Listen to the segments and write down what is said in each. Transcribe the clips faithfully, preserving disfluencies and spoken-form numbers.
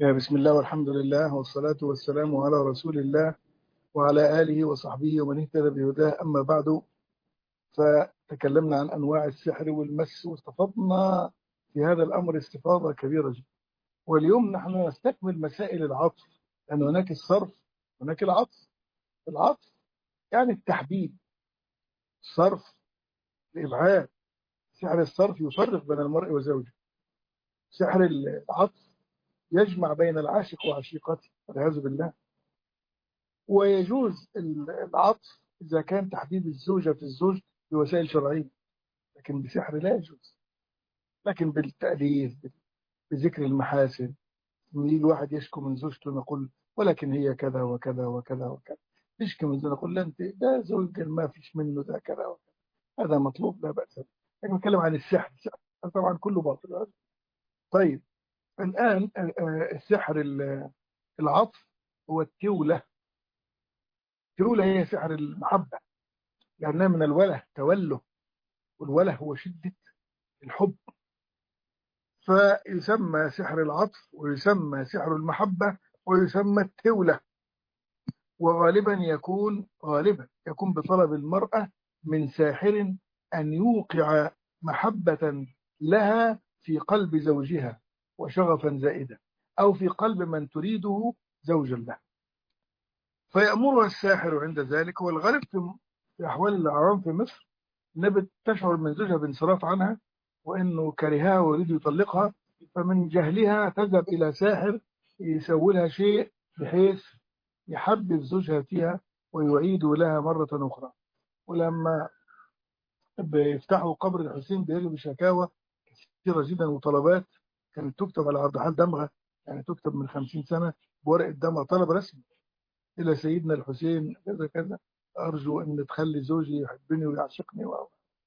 يا بسم الله والحمد لله والصلاة والسلام على رسول الله وعلى آله وصحبه ومن اهتدى بهداه. أما بعد، فتكلمنا عن أنواع السحر والمس واستفضنا في هذا الأمر استفاضة كبيرة جدا. واليوم نحن نستكمل مسائل العطف، لأن هناك الصرف، هناك العطف. العطف يعني التحبيب، الصرف الإبعاد. سحر الصرف يفرق بين المرء وزوجه. سحر العطف يجمع بين العاشق وعشيقته والعياذ بالله. ويجوز العطف إذا كان تحديد الزوجة في الزوج بوسائل شرعية، لكن بسحر لا يجوز. لكن بالتأليف، بذكر المحاسن، يجي الواحد يشكو من زوجته نقول ولكن هي كذا وكذا وكذا وكذا، يشكي من زوجته نقول لا انت ده زوج ما فيش منه ده كذا وكذا. هذا مطلوب لا بأس به. لكن نتكلم عن السحر، السحر طبعا كله باطل. طيب الآن السحر العطف هو التولة. التولة هي سحر المحبة، لأنها من الوله، توله، والوله هو شدة الحب. فيسمى سحر العطف ويسمى سحر المحبة ويسمى التولة. وغالبا يكون غالبا يكون بطلب المرأة من ساحر أن يوقع محبة لها في قلب زوجها وشغفا زائدا، أو في قلب من تريده زوجا له، فيأمرها الساحر عند ذلك. والغالب في أحوال الأعوام في مصر نبت تشعر من زوجها بانصراف عنها وانه كرهها ويريد يطلقها، فمن جهلها تذهب الى ساحر يسوي لها شيء بحيث يحبب زوجها فيها ويعيد لها مرة أخرى. ولما بيفتحوا قبر الحسين بيجوا بشكاوى كثيرة جدا وطلبات كانت تكتب على عرض حال دمغة، يعني تكتب من خمسين سنة بورقة دمغة، طلب رسمي إلى سيدنا الحسين كذا كذا، أرجو أن تخلي زوجي يحبني ويعشقني و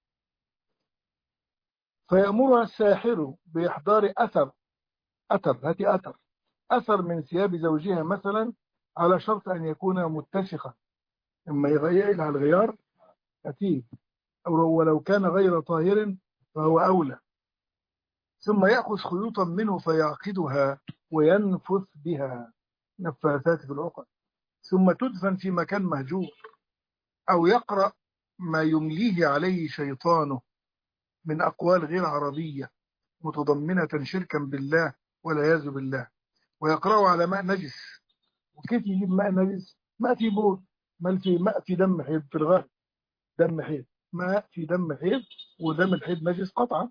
فيأمرها الساحر بإحضار أثر أثر هاتي أثر أثر من ثياب زوجها مثلا، على شرط أن يكون متسخا. لما يغير على الغيار أتيه، أو ولو كان غير طاهر فهو أولى. ثم يأخذ خيوطا منه فيعقدها وينفث بها نفاثات في العقد، ثم تدفن في مكان مهجور، أو يقرأ ما يمليه عليه شيطانه من أقوال غير عربية متضمنة شركا بالله والعياذ بالله، ويقرأوا على ماء نجس. وكيف يجيب ماء نجس؟ ماء في بول، ماء في ماء في دم حيض في الغالب، دم حيض، ماء في دم حيض، ودم الحيض نجس قطعا.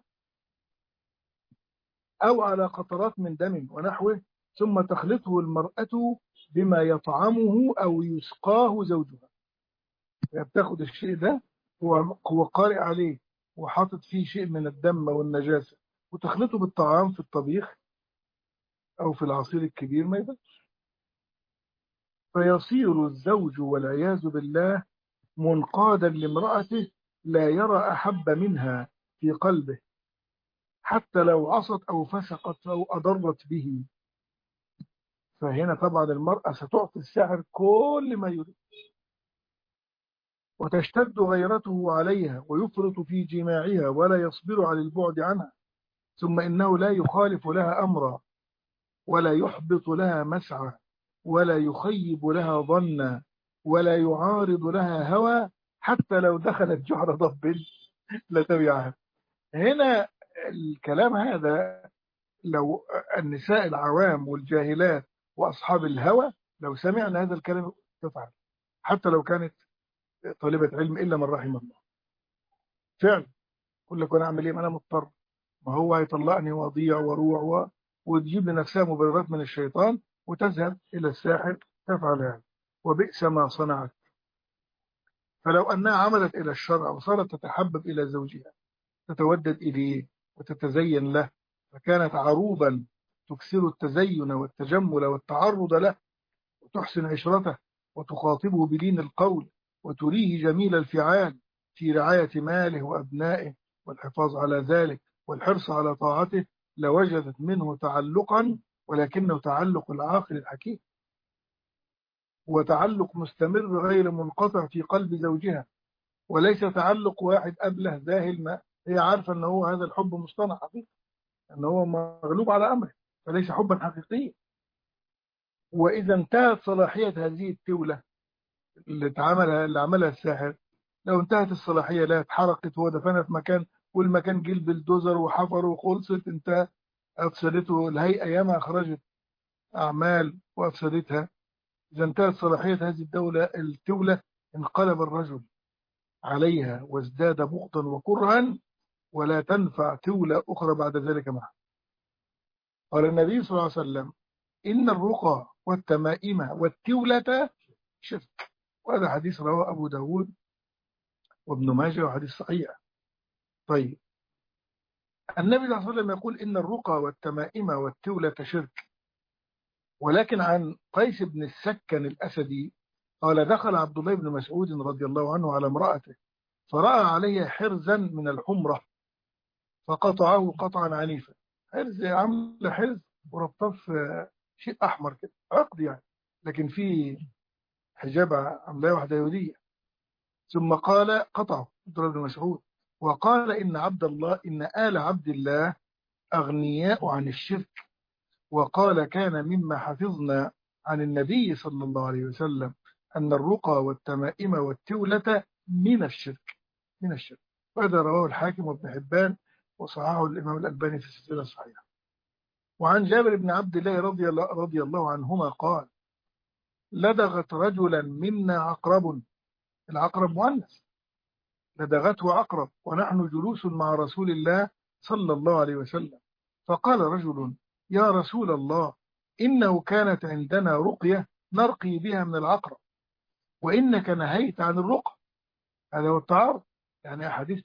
أو على قطرات من دم ونحوه، ثم تخلطه المرأة بما يطعمه أو يسقاه زوجها. يعني بتاخد الشيء ده، هو هو قارئ عليه وحاطط فيه شيء من الدم والنجاسة، وتخلطه بالطعام في الطبيخ أو في العصير الكبير ما يبقى. فيصير الزوج والعياذ بالله منقادا لامرأته، لا يرى أحب منها في قلبه، حتى لو عصت أو فسقت أو أضرت به. فهنا طبعا المرأة ستعطي الساحر كل ما يريد، وتشتد غيرته عليها ويفرط في جماعها ولا يصبر على البعد عنها. ثم إنه لا يخالف لها أمرا، ولا يحبط لها مسعى، ولا يخيب لها ظنا، ولا يعارض لها هوى، حتى لو دخلت جحر ضب لتبعها. هنا الكلام هذا لو النساء العوام والجاهلات وأصحاب الهوى لو سمعنا هذا الكلام تفعل، حتى لو كانت طالبة علم إلا من رحم الله. فعلا يقول لك أنا أعمل إيه؟ ما أنا مضطر، ما هو هيطلقني وأضيع وأروع و... وتجيب لنفسها مبررات من الشيطان وتذهب إلى الساحر تفعل هذا، وبئس ما صنعت. فلو أنها عملت إلى الشرع وصارت تتحبب إلى زوجها، تتودد إليه وتتزين له، فكانت عروبا تكثر التزين والتجمل والتعرض له، وتحسن عشرته وتخاطبه بلين القول، وتريه جميل الفعال في رعاية ماله وأبنائه والحفاظ على ذلك والحرص على طاعته، لوجدت منه تعلقا، ولكنه تعلق العاقل الحكيم، وتعلق مستمر غير منقطع في قلب زوجها، وليس تعلق واحد أبله ذاهل، ما هي عارفة أنه هو هذا الحب مصطنع حقيقي، أنه هو مغلوب على أمره، فليس حبا حقيقيا. وإذا انتهت صلاحية هذه التولة اللي اتعملها اللي عملها الساحر، لو انتهت الصلاحية لا اتحرقت ودفنها في مكان، والمكان جه البلدوزر وحفر وخلصت، انتهى، أفسدته الهيئة ياما أخرجت أعمال وأفسدتها. إذا انتهت صلاحية هذه الدولة التولة، انقلب الرجل عليها وازداد بغضا وكرها، ولا تنفع تولة أخرى بعد ذلك معه. قال النبي صلى الله عليه وسلم: إن الرقى والتمائم والتولة شرك. وهذا حديث رواه أبو داود وابن ماجه وحديث صحيح. طيب، النبي صلى الله عليه وسلم يقول إن الرقى والتمائم والتولة شرك. ولكن عن قيس بن السكن الأسدي قال: دخل عبد الله بن مسعود رضي الله عنه على امرأته فرأى عليها حرزا من الحمرة فقطعه قطعا عنيفا. حرز عامله حرز وربطه في شيء أحمر كده، عقد يعني، لكن في حجاب عاملاه واحدة يهودية. ثم قال قطعه عبد الله بن مسعود، وقال: إن عبد الله إن آل عبد الله أغنياء عن الشرك. وقال: كان مما حفظنا عن النبي صلى الله عليه وسلم أن الرقى والتمائم والتولة من الشرك، من الشرك. وهذا رواه الحاكم وابن حبان وصححه الإمام الألباني في السلسلة الصحيحة. وعن جابر بن عبد الله رضي الله, رضي الله عنهما قال: لدغت رجلا منا عقرب. العقرب مؤنث، لدغته عقرب ونحن جلوس مع رسول الله صلى الله عليه وسلم، فقال رجل: يا رسول الله، إنه كانت عندنا رقية نرقي بها من العقرب، وإنك نهيت عن الرقى. هذا هو التعارض، يعني أحاديث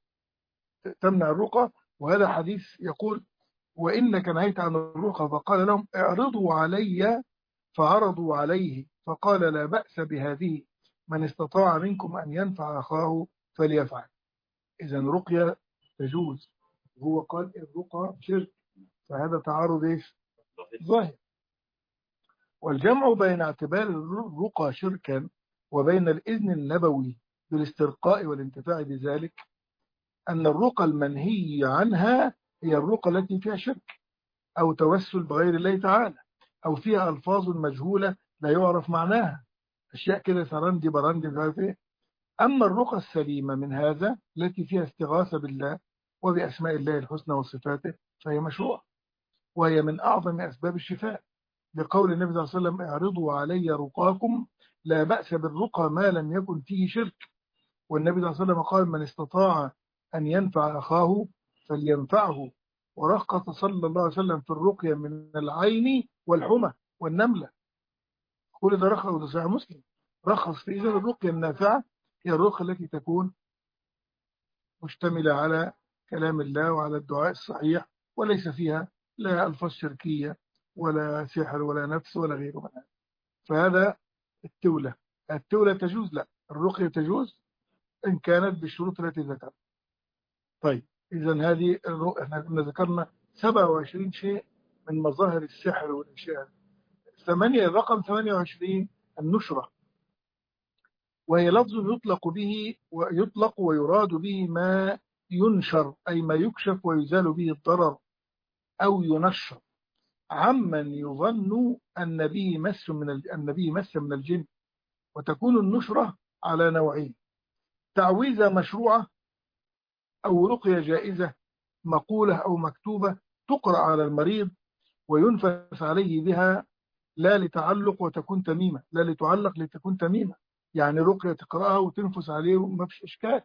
تمنع الرقى، وهذا حديث يقول: وإنك نهيت عن الرقى. فقال لهم: اعرضوا علي، فعرضوا عليه، فقال: لا بأس بهذه، من استطاع منكم أن ينفع أخاه فليفعل. إذا رقية تجوز، هو قال الرقى شرك، فهذا تعارض ايش؟ ظاهر. والجمع بين اعتبار الرقى شركا وبين الإذن النبوي بالاسترقاء والانتفاع بذلك أن الرقى المنهي عنها هي الرقى التي فيها شرك أو توسل بغير الله تعالى، أو فيها ألفاظ مجهولة لا يعرف معناها، أشياء كده سرندي برندي مش عارف إيه. أما الرقى السليمة من هذا التي فيها استغاثة بالله وبأسماء الله الحسنى وصفاته فهي مشروع، وهي من أعظم أسباب الشفاء، لقول النبي صلى الله عليه وسلم: اعرضوا علي رقاكم، لا بأس بالرقى ما لم يكن فيه شرك. والنبي صلى الله عليه وسلم قال: من استطاع أن ينفع أخاه فلينفعه. ورخص صلى الله عليه وسلم في الرقية من العين والحمى والنملة. كل ده رخص، وده صحيح مسلم، رخص في إذن الرقية النافعة هي الرقية التي تكون مشتملة على كلام الله وعلى الدعاء الصحيح، وليس فيها لا ألفاظ شركية ولا سحر ولا نفس ولا غيره من هذا. فهذا التولة. التولة تجوز، لا، الرقية تجوز إن كانت بالشروط التي ذكرت. طيب، إذا هذه احنا كنا ذكرنا سبعة وعشرين شيء من مظاهر السحر والأشياء. ثمانية، رقم ثمانية وعشرين النشرة، وهي لفظ يطلق به ويطلق ويراد به ما ينشر، أي ما يكشف ويزال به الضرر، أو ينشر عمن يظن أن به مس من أن به مس من الجن. وتكون النشرة على نوعين: تعويذة مشروعة، أو رقية جائزة مقولة أو مكتوبة تقرأ على المريض وينفس عليه بها، لا لتعلق وتكون تميمة، لا لتعلق لتكون تميمة، يعني رقية تقرأها وتنفس عليه وما فيش إشكال.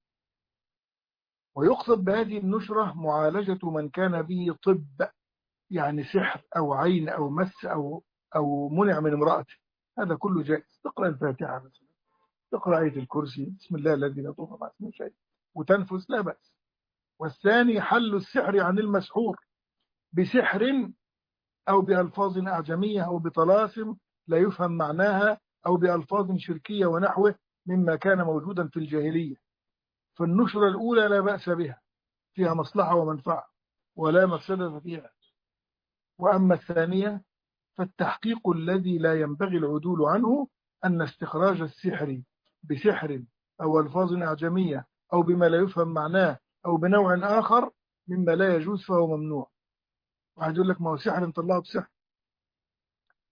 ويقصد بهذه النشرة معالجة من كان به طب، يعني سحر أو عين أو مس أو أو منع من امرأته، هذا كله جائز. تقرأ الفاتحة مثلا، تقرأ آية الكرسي، بسم الله الذي لا يضر مع اسمه شيء، وتنفس، لا بأس. والثاني حل السحر عن المسحور بسحر أو بألفاظ أعجمية أو بطلاسم لا يفهم معناها أو بألفاظ شركية ونحوه مما كان موجودا في الجاهلية. فالنشرة الأولى لا بأس بها، فيها مصلحة ومنفعة ولا مفسدة فيها. وأما الثانية فالتحقيق الذي لا ينبغي العدول عنه أن استخراج السحر بسحر أو ألفاظ أعجمية أو بما لا يفهم معناه أو بنوع آخر مما لا يجوز فهو ممنوع. واحد يقول لك: ما هو سحر نطلعه بسحر.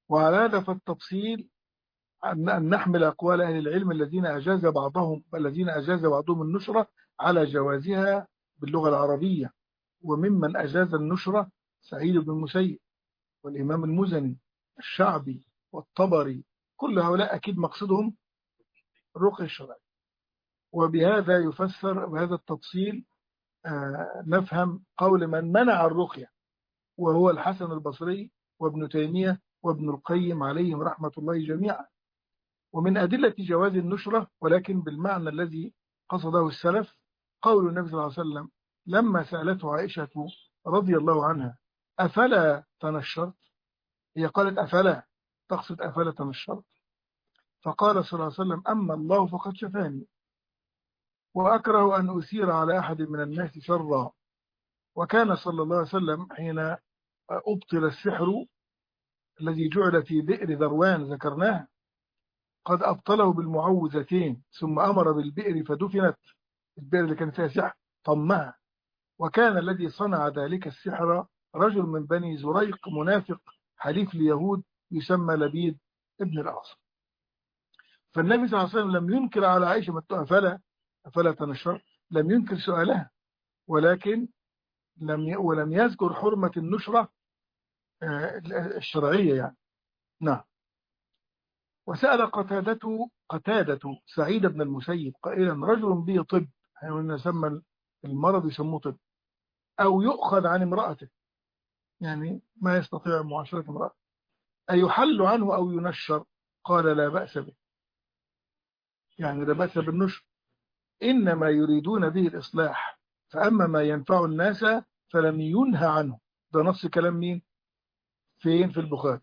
وعلى هذا فالتفصيل أن أن نحمل أقوال أهل العلم الذين أجاز بعضهم الذين أجاز بعضهم النشرة على جوازها باللغة العربية. وممن أجاز النشرة سعيد بن المسيب والإمام المزني الشعبي والطبري، كل هؤلاء أكيد مقصدهم الرقية الشرعية. وبهذا يفسر بهذا التفصيل آه نفهم قول من منع الرقية، وهو الحسن البصري وابن تيمية وابن القيم عليهم رحمة الله جميعا. ومن أدلة جواز النشرة ولكن بالمعنى الذي قصده السلف قول النبي صلى الله عليه وسلم لما سألته عائشة رضي الله عنها أفلا تنشرت، هي قالت أفلا، تقصد أفلا تنشرت، فقال صلى الله عليه وسلم أما الله فقد شفاني وأكره أن أثير على أحد من الناس شرا. وكان صلى الله عليه وسلم حين أبطل السحر الذي جعل في بئر ذروان ذكرناه قد أبطله بالمعوذتين، ثم أمر بالبئر فدفنت، البئر اللي كان فيها سحر طمها. وكان الذي صنع ذلك السحر رجل من بني زريق منافق حليف اليهود يسمى لبيد ابن الأعصم. فالنبي صلى الله عليه وسلم لم ينكر على عائشة أفلا أفلا تنشر، لم ينكر سؤالها، ولكن لم ولم يذكر حرمة النشرة الشرعية يعني. نعم. وسأل قتادة قتادة سعيد بن المسيب قائلا رجل به طب، يعني يسمى المرض يسموه طب، أو يؤخذ عن امرأته، يعني ما يستطيع معاشرة امرأته، أيحل عنه أو ينشر؟ قال لا بأس به، يعني لا بأس بالنشر، إنما يريدون به الإصلاح، فأما ما ينفع الناس فلم ينهى عنه. ده نص كلام مين؟ فين؟ في البخاري.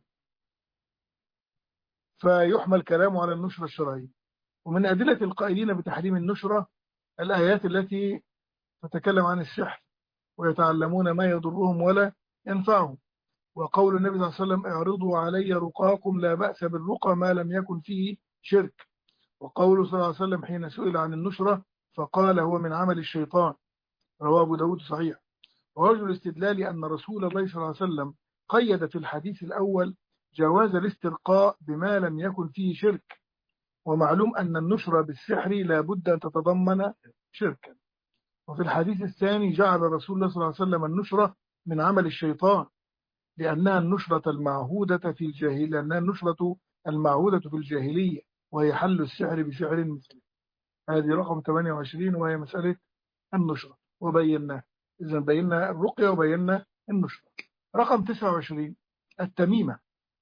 فيحمل كلامه على النشرة الشرعية. ومن أدلة القائلين بتحريم النشرة الآيات التي تتكلم عن السحر ويتعلمون ما يضرهم ولا ينفعهم، وقول النبي صلى الله عليه وسلم اعرضوا علي رقاكم لا بأس بالرقى ما لم يكن فيه شرك، وقوله صلى الله عليه وسلم حين سئل عن النشرة فقال هو من عمل الشيطان، رواه أبو داود صحيح. ووجه الاستدلال أن رسول الله صلى الله عليه وسلم قيد في الحديث الأول جواز الاسترقاء بما لم يكن فيه شرك، ومعلوم أن النشرة بالسحر لا بد أن تتضمن شركا. وفي الحديث الثاني جعل رسول الله صلى الله عليه وسلم النشرة من عمل الشيطان لأنها النشرة المعهودة في الجاهلية، لأنها النشرة المعهودة في الجاهلية وهي حل السحر بسحر مثله. هذه رقم ثمانية وعشرين وهي مسألة النشرة وبيناها، إذا بينا الرقية وبينا النشرة. رقم تسعة وعشرين التميمة،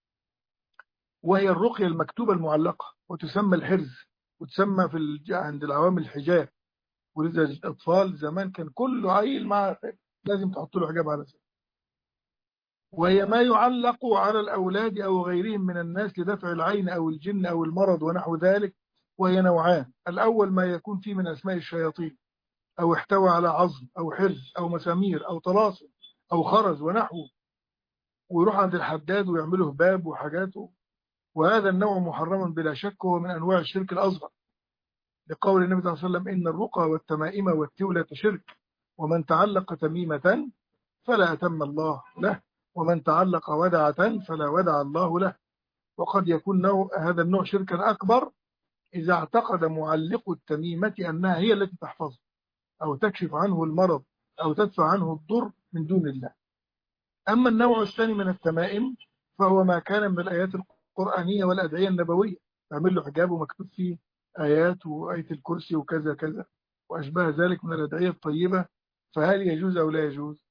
وهي الرقية المكتوبة المعلقة، وتسمى الحرز، وتسمى في الج... عند العوام الحجاب. ولذا الأطفال زمان كان كل عيل مع لازم تحط له حجاب على سنه. وهي ما يعلق على الأولاد أو غيرهم من الناس لدفع العين أو الجن أو المرض ونحو ذلك. وهي نوعان، الأول ما يكون فيه من أسماء الشياطين أو احتوى على عظم أو حرز أو مسامير أو طلاسم أو خرز ونحوه، ويروح عند الحداد ويعمله باب وحاجاته. وهذا النوع محرم بلا شك، وهو من أنواع الشرك الأصغر، لقول النبي صلى الله عليه وسلم إن الرقى والتمائم والتولة شرك، ومن تعلق تميمة فلا أتم الله له، ومن تعلق ودعة فلا ودع الله له. وقد يكون نوع هذا النوع شركا أكبر إذا اعتقد معلق التميمة أنها هي التي تحفظه أو تكشف عنه المرض أو تدفع عنه الضر من دون الله. أما النوع الثاني من التمائم فهو ما كان من الآيات القرآنية والأدعية النبوية، تعمل له حجاب ومكتوب فيه آيات وآية الكرسي وكذا كذا وأشباه ذلك من الأدعية الطيبة. فهل يجوز أو لا يجوز؟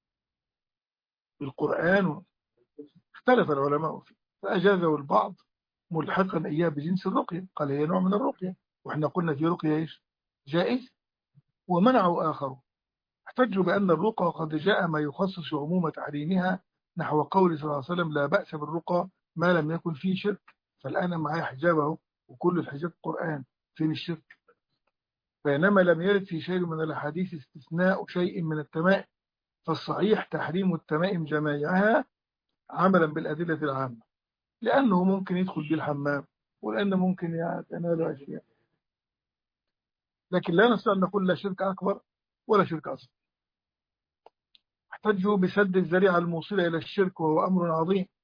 بالقرآن اختلف العلماء فيه، فأجازه البعض ملحقا إياه بجنس الرقية، قال هي نوع من الرقية، وإحنا قلنا في رقية إيش جائز، ومنعوا آخر احتجوا بأن الرقى قد جاء ما يخصص عموم تحريمها، نحو قول صلى الله عليه وسلم لا بأس بالرقى ما لم يكن فيه شرك. فالآن معايا حجابه وكل الحجاب قرآن، فين الشرك؟ بينما لم يرد في شيء من الأحاديث استثناء شيء من التمائم، فالصحيح تحريم التمائم جميعها عملا بالأدلة العامة، لأنه ممكن يدخل به الحمام، ولأنه ممكن يتنال أشياء، لكن لا نستطيع أن نقول لا شرك أكبر ولا شرك أصغر. احتجوا بسد الذريعة الموصلة إلى الشرك وهو أمر عظيم،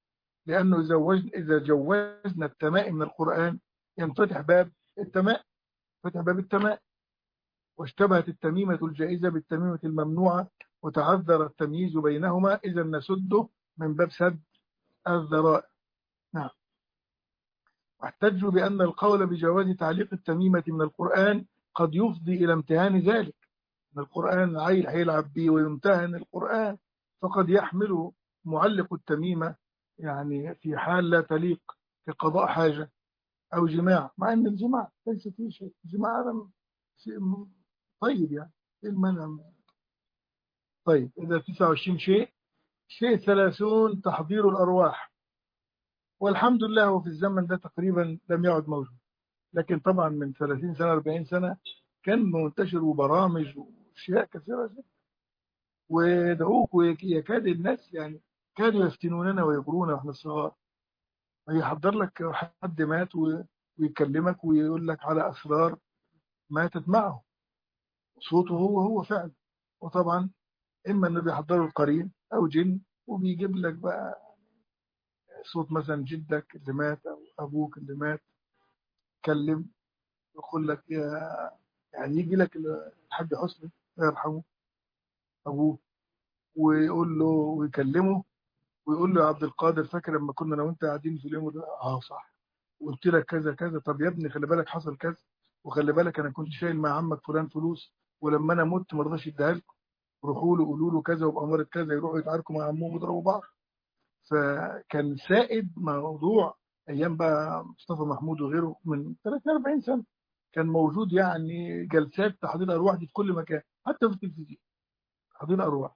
لأنه إذا وجن- إذا جوزنا التمائم من القرآن ينفتح باب التمائم، فتح باب التمائم، واشتبهت التميمة الجائزة بالتميمة الممنوعة وتعذر التمييز بينهما، إذا نسده من باب سد الذرائع. نعم. واحتجوا بأن القول بجواز تعليق التميمة من القرآن قد يفضي إلى امتهان ذلك، أن القرآن عيل هيلعب بيه ويمتهن القرآن، فقد يحمل معلق التميمة يعني في حال لا تليق كقضاء حاجة أو جماع، مع أن الجماع ليس فيه شيء، الجماع هذا شيء طيب يعني، إيه المنع؟ طيب إذا تسعة وعشرين شيء، شيء ثلاثون تحضير الأرواح، والحمد لله هو في الزمن ده تقريبا لم يعد موجود، لكن طبعا من ثلاثين سنة أربعين سنة كان منتشر وبرامج وأشياء كثيرة جدا، ودعوك ويكاد الناس يعني كانوا يفتنوننا ويغرونا واحنا صغار، يحضر لك حد مات و- ويكلمك ويقول لك على أسرار ماتت معه، صوته هو هو فعلا، وطبعا إما إنه بيحضروا القرين أو جن، وبيجيب لك بقى صوت مثلا جدك اللي مات أو أبوك اللي مات، يتكلم يقول لك يا، يعني يجي لك الحاج حسني الله يرحمه أبوه، ويقول له ويكلمه ويقول له يا عبد القادر، فاكر لما كنا انا وانت قاعدين في اليوم ده؟ اه صح، قلت لك كذا كذا، طب يا ابني خلي بالك حصل كذا، وخلي بالك انا كنت شايل مع عمك فلان فلوس، ولما انا مت ما رضاش يديها لكم، روحوا له قولوا له كذا وبأمارة كذا، يروحوا يتعاركوا مع عمهم ويضربوا بعض. فكان سائد موضوع ايام بقى مصطفى محمود وغيره من ثلاثين أربعين سنه، كان موجود يعني جلسات تحضير ارواح دي في كل مكان، حتى في التلفزيون تحضير ارواح.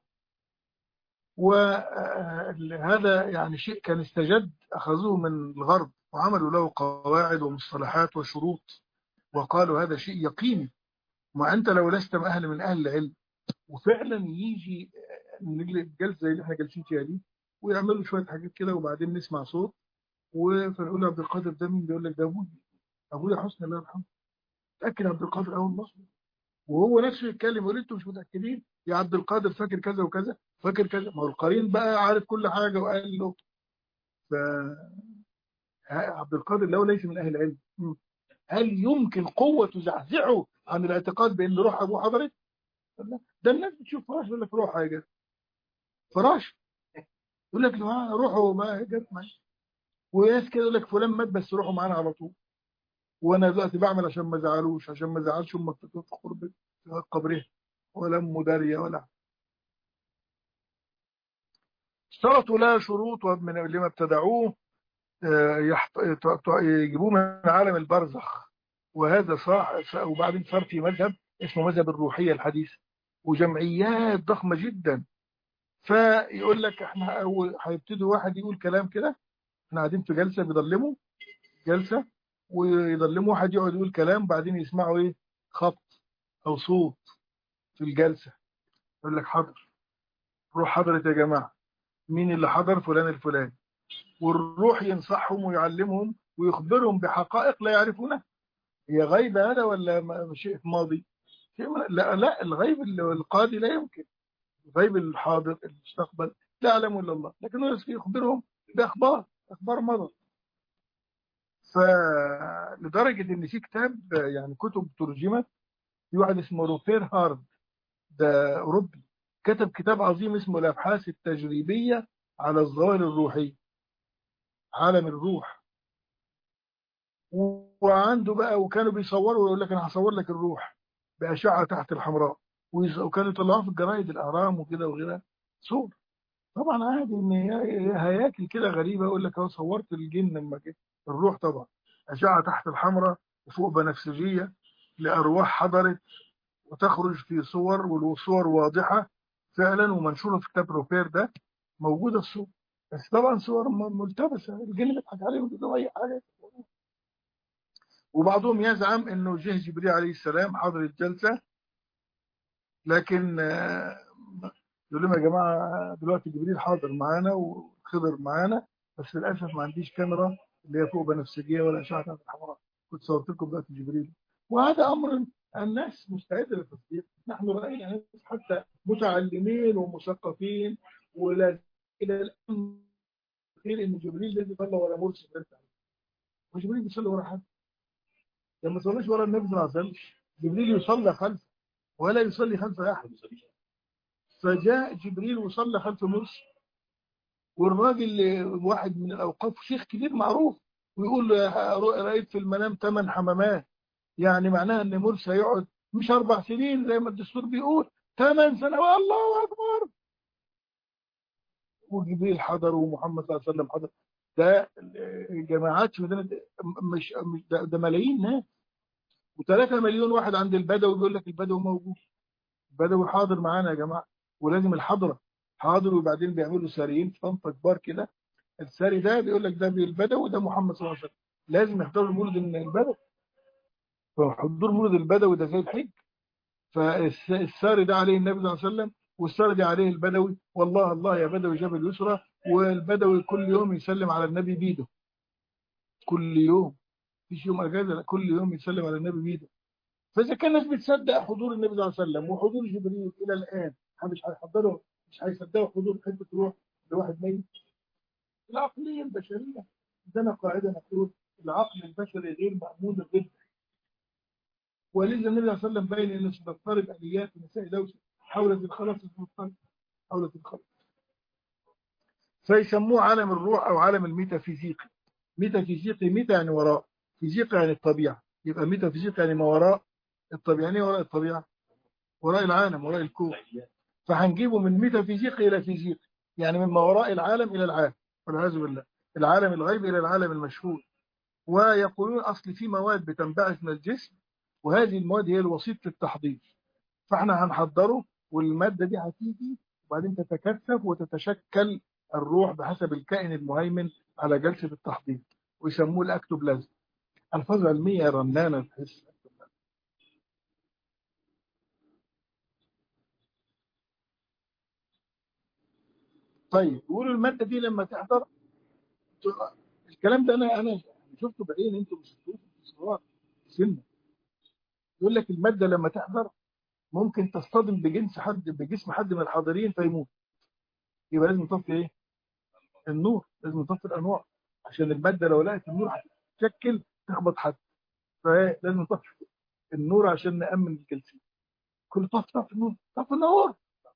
وهذا يعني شيء كان استجد، أخذوه من الغرب وعملوا له قواعد ومصطلحات وشروط، وقالوا هذا شيء يقيني. ما أنت لو لست من أهل من أهل العلم وفعلا يجي نجلس جلسة زي اللي احنا جالسين فيها دي، ويعملوا شوية حاجات كده وبعدين نسمع صوت، وفنقول له عبد القادر ده مين؟ بيقول لك ده أبوي، أبويا حسني الله يرحمه. تأكد عبد القادر أول مصر، وهو نفسه يتكلم يقول انتوا مش متاكدين يا عبد القادر، فاكر كذا وكذا، فاكر كذا، ما هو القرين بقى عارف كل حاجه وقال له. ف عبد القادر لو ليس من اهل العلم، هل يمكن قوه تزعزعه عن الاعتقاد بان روح ابوه حضرت؟ لا. ده الناس بتشوف فراش يقول لك روح حاجه، فراش يقول لك لا روحه ما جت معي، وناس كده يقول لك فلان مات بس روحه معانا على طول، وانا دلوقتي بعمل عشان ما زعلوش، عشان ما زعلش امك في قرب قبره، ولا ام داريه ولا. اشترطوا لها شروط من اللي ما ابتدعوه، آه، يحط... ت- يجيبوه من عالم البرزخ، وهذا صح. وبعدين صار في مذهب اسمه مذهب الروحية الحديثة، وجمعيات ضخمة جدا. فيقول لك احنا اول هيبتدوا واحد يقول كلام كده، احنا قاعدين في جلسة بيضلموا جلسة، ويضلموا واحد يقعد يقول كلام، بعدين يسمعوا ايه؟ خط او صوت في الجلسة، يقول لك حضر، روح حضرت يا جماعة، مين اللي حضر؟ فلان الفلاني، والروح ينصحهم ويعلمهم ويخبرهم بحقائق لا يعرفونها. هي غيب هذا ولا م- شيء ماضي؟ شيء م- لا لا، الغيب ال- القاضي لا يمكن، الغيب الحاضر المستقبل لا يعلمه الا الله، لكن هو يخبرهم باخبار، اخبار مضى. فلدرجه ان في كتاب يعني كتب ترجمت، في واحد اسمه روبير هارد، ده اوروبي، كتب كتاب عظيم اسمه الابحاث التجريبيه على الظواهر الروحيه، عالم الروح. وعنده بقى، وكانوا بيصوروا يقول لك انا هصور لك الروح باشعه تحت الحمراء، ويز- وكانوا يطلعوها في الجرايد الاهرام وكده وغيرها صور. طبعا عادي ان هي هي هياكل كده غريبه، يقول لك اهو صورت الجن لما جه، الروح طبعا اشعه تحت الحمراء وفوق بنفسجيه لارواح حضرت، وتخرج في صور، والصور واضحه فعلا ومنشوره في كتاب روبير ده، موجوده الصور، بس طبعا صور م- ملتبسه، الجن بيضحك عليهم بيقولوا اي حاجه. وبعضهم يزعم انه جه جبريل عليه السلام حضر الجلسه، لكن آه، يقول لهم يا جماعه دلوقتي جبريل حاضر معانا وخضر معانا، بس للاسف ما عنديش كاميرا اللي هي فوق بنفسجيه ولا اشعه الحمراء، كنت صورت لكم دلوقتي جبريل. وهذا امر الناس مستعده للتصديق، نحن راينا ناس حتى متعلمين ومثقفين ولا الى الان قيل ان جبريل الذي صلى ورا مرسي بيرفع، وجبريل بيصلي ورا حد، لما صليش ورا النبي صلى الله عليه وسلم جبريل يصلى خلفه ولا يصلي خلف احد. فجاء جبريل وصلى خلف مرسي، والراجل واحد من الاوقاف شيخ كبير معروف ويقول له رايت في المنام ثمان حمامات، يعني معناها ان مرسي هيقعد مش اربع سنين زي ما الدستور بيقول، ثمان سنوات. الله اكبر. وجبريل حضر ومحمد صلى الله عليه وسلم حضر. ده جماعات في مدينه، مش مش ده, ده ملايين ناس، وثلاثة مليون واحد عند البدوي بيقول لك البدوي موجود، البدوي حاضر معانا يا جماعه، ولازم الحضره حاضر. وبعدين بيعملوا ساريين في طنطا كبار كده، الساري ده بيقول لك ده البدوي وده محمد صلى الله عليه وسلم، لازم يحضروا مولد البدوي. فحضور مولد البدوي ده زي الحج. فالساري ده عليه النبي صلى الله عليه وسلم، والساري ده عليه البدوي، والله الله يا بدوي جبل يسرى. والبدوي كل يوم يسلم على النبي بيده، كل يوم، مفيش يوم اجازه، لا كل يوم يسلم على النبي بيده. فاذا كان الناس بتصدق حضور النبي صلى الله عليه وسلم وحضور جبريل الى الان، مش هيحضروا، مش هيصدقوا حضور حته تروح لواحد ميت. العقليه البشريه عندنا قاعده نقول العقل البشري غير مأمون الرد. ولذا النبي صلى الله عليه وسلم بين ان ستضطرب اليات نساء دوسه حولت الخلص المضطرب، حولت الخلص. فيسموه عالم الروح او عالم الميتافيزيقي. ميتافيزيقي، ميتا يعني وراء، فيزيقا يعني الطبيعه، يبقى ميتافيزيقا يعني ما وراء الطبيعه. يعني وراء الطبيعه، وراء العالم، وراء الكون. فهنجيبه من ميتافيزيقي الى فيزيقي، يعني من ما وراء العالم الى العالم والعياذ بالله، العالم الغيب الى العالم المشهود. ويقولون اصل في مواد بتنبعث من الجسم، وهذه المواد هي الوسيط للتحضير، فاحنا هنحضره والماده دي هتيجي وبعدين تتكثف وتتشكل الروح بحسب الكائن المهيمن على جلسه التحضير، ويسموه الاكتوبلازم. الفاظ علميه رنانه تحس. طيب يقولوا الماده دي لما تحضر، الكلام ده انا انا شفته بعين، انتم مش شفتوه في الصور سنه. يقول لك الماده لما تحضر ممكن تصطدم بجنس حد، بجسم حد من الحاضرين فيموت. يبقى لازم نطفي ايه؟ النور، لازم نطفي الانوار، عشان الماده لو لقت النور هتتشكل تخبط حد، فلازم نطفي النور عشان نامن الجلسه. كل طفي طفي النور، طفي النور،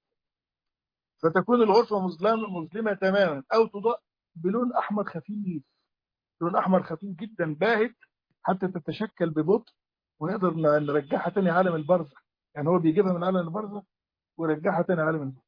فتكون الغرفه مظلمه مظلمه تماما، او تضاء بلون احمر خفيف، لون احمر خفيف جدا باهت، حتى تتشكل ببطء ونقدر نرجعها تاني عالم البرزخ. يعني هو بيجيبها من عالم البرزخ ويرجعها تاني عالم البرزخ.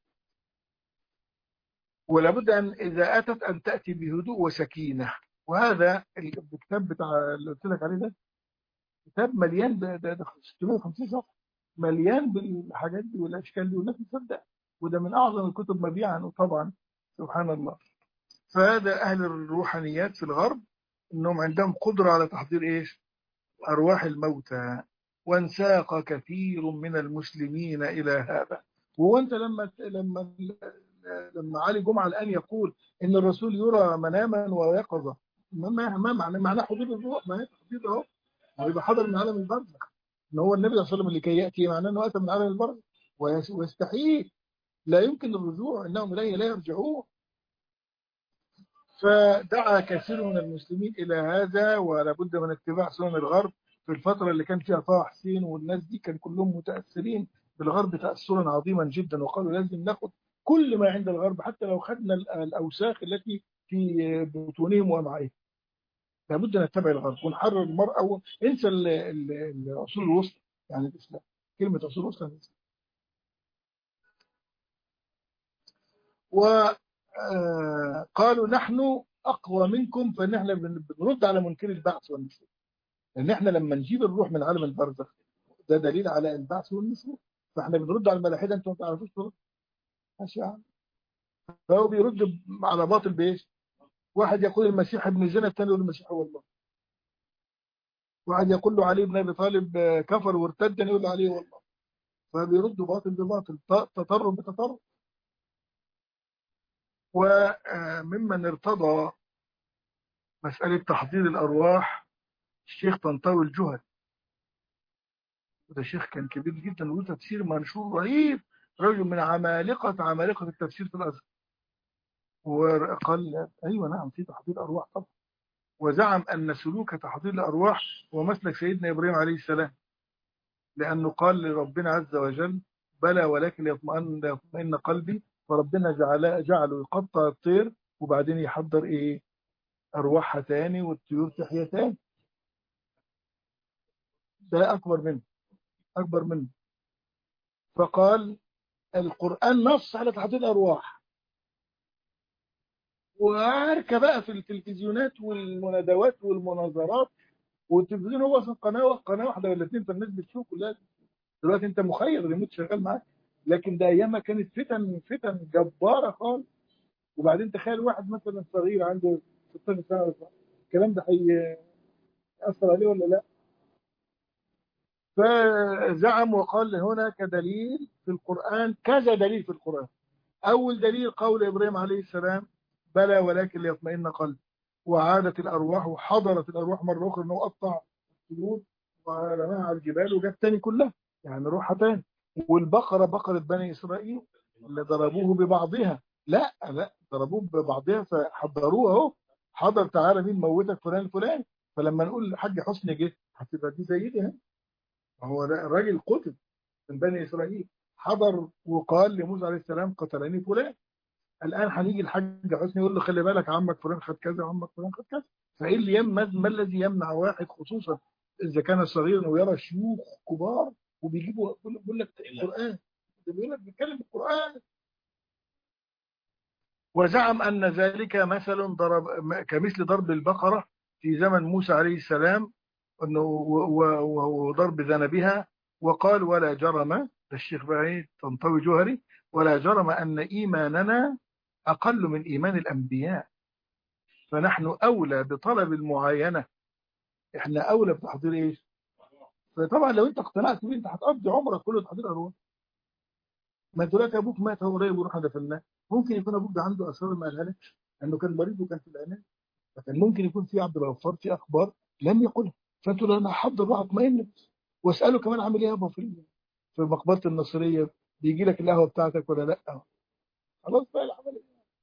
ولابد ان اذا اتت ان تاتي بهدوء وسكينه. وهذا الكتاب بتاع اللي قلت لك عليه ده كتاب مليان، ده ده ده ستمائة وخمسين صفحه، مليان بالحاجات دي والاشكال دي، والناس بتصدق. وده من اعظم الكتب مبيعا طبعا، سبحان الله. فهذا اهل الروحانيات في الغرب انهم عندهم قدره على تحضير ايش؟ ارواح الموتى. وانساق كثير من المسلمين الى هذا. وهو انت لما لما لما علي جمعه الان يقول ان الرسول يرى مناما ويقظه، ما ما معنى معناه حضور الروح؟ ما هي تحضير اهو، هو يبقى حضر من عالم البرزخ، ان هو النبي صلى الله عليه وسلم اللي كي ياتي، معناه انه اتى من عالم البرزخ ويستحيل، لا يمكن الرجوع، انهم اليه لا يرجعون. فدعا كثير من المسلمين الى هذا، ولا بد من اتباع سنن الغرب. في الفتره اللي كان فيها طه حسين والناس دي كان كلهم متاثرين بالغرب تاثرا عظيما جدا، وقالوا لازم ناخد كل ما عند الغرب حتى لو خدنا الاوساخ التي في بطونهم وامعائهم. لابد نتبع الغرب ونحرر المرأة. انسى العصور الوسطى، يعني الاسلام، كلمه عصور الوسطى الاسلام. وقالوا نحن اقوى منكم، فنحن بنرد على منكر البعث والنشور، لان احنا لما نجيب الروح من عالم البرزخ ده دليل على البعث والنشور، فاحنا بنرد على الملاحده، انتم ما تعرفوش ترد. ماشي يا عم. فهو بيرد على باطل بايش؟ واحد يقول المسيح ابن زنا، الثاني يقول المسيح هو الله. واحد يقول له علي بن ابي طالب كفر وارتد، الثاني يقول له علي هو الله. فبيردوا باطل بباطل، تطرف بتطرف. وممن ارتضى مساله تحضير الارواح الشيخ طنطاوي الجهني. وده شيخ كان كبير جدا وله تفسير منشور رهيب، رجل من عمالقه عمالقه التفسير في الازهر. وقال أيوة نعم في تحضير أرواح طبعا. وزعم أن سلوك تحضير الأرواح هو مسلك سيدنا إبراهيم عليه السلام، لأنه قال لربنا عز وجل بلى ولكن يطمئن يطمئن قلبي، فربنا جعل جعله يقطع الطير وبعدين يحضر إيه أرواحها تاني والطيور تحيا تاني. ده أكبر منه أكبر منه. فقال القرآن نص على تحضير الأرواح، وعاركة بقى في التلفزيونات والمنادوات والمناظرات، والتلفزيون هو اصلا قناه قناه واحده ولا اثنين، فالناس بتشوف كلها. دلوقتي انت مخير الريموت شغال معاك، لكن ده ايامها كانت فتن فتن جباره خالص. وبعدين تخيل واحد مثلا صغير عنده ستاشر سنه، الكلام ده هيأثر عليه ولا لا؟ فزعم وقال هناك دليل في القرآن، كذا دليل في القرآن. أول دليل قول إبراهيم عليه السلام بلى ولكن ليطمئن قلبي، وعادت الأرواح وحضرت الأرواح مرة أخرى أنه قطع الطيور ورماها على الجبال وجت تاني كلها، يعني روحها تاني. والبقرة بقرة بني إسرائيل اللي ضربوه ببعضها، لا لا ضربوه ببعضها فحضروها اهو، حضر تعالى مين موتك فلان الفلاني. فلما نقول الحاج حسني جه هتبقى دي زي دي اهي. هو ده الراجل قتل من بني إسرائيل، حضر وقال لموسى عليه السلام قتلني فلان. الآن هنيجي الحاج حسني يقول له خلي بالك عمك فلان خد كذا وعمك فلان خد كذا. فإيه اللي يم ما الذي يمنع واحد خصوصا إذا كان صغيرا ويرى شيوخ كبار وبيجيبوا بيقول لك القرآن، ده بيقول لك بيتكلم القرآن. وزعم أن ذلك مثل ضرب كمثل ضرب البقرة في زمن موسى عليه السلام انه وضرب ذنبها. وقال ولا جرم، ده الشيخ بقى طنطاوي جوهري، ولا جرم ان ايماننا اقل من ايمان الانبياء، فنحن اولى بطلب المعاينه، احنا اولى بتحضير ايش. فطبعا لو انت اقتنعت بيه انت هتقضي عمرك كله تحضير ارواح. ما دلوقتي ابوك مات هو قريب ورحنا دفناه، ممكن يكون ابوك ده عنده اسرار ما قالها لكش انه كان مريض وكان في العنايه، فكان ممكن يكون في عبد الغفار في اخبار لم يقولها، فانتوا لا انا هحضر روح اطمئن. واساله كمان عامل ايه يابا في في مقبره النصريه، بيجي لك القهوه بتاعتك ولا لا؟ خلاص بقى العمل.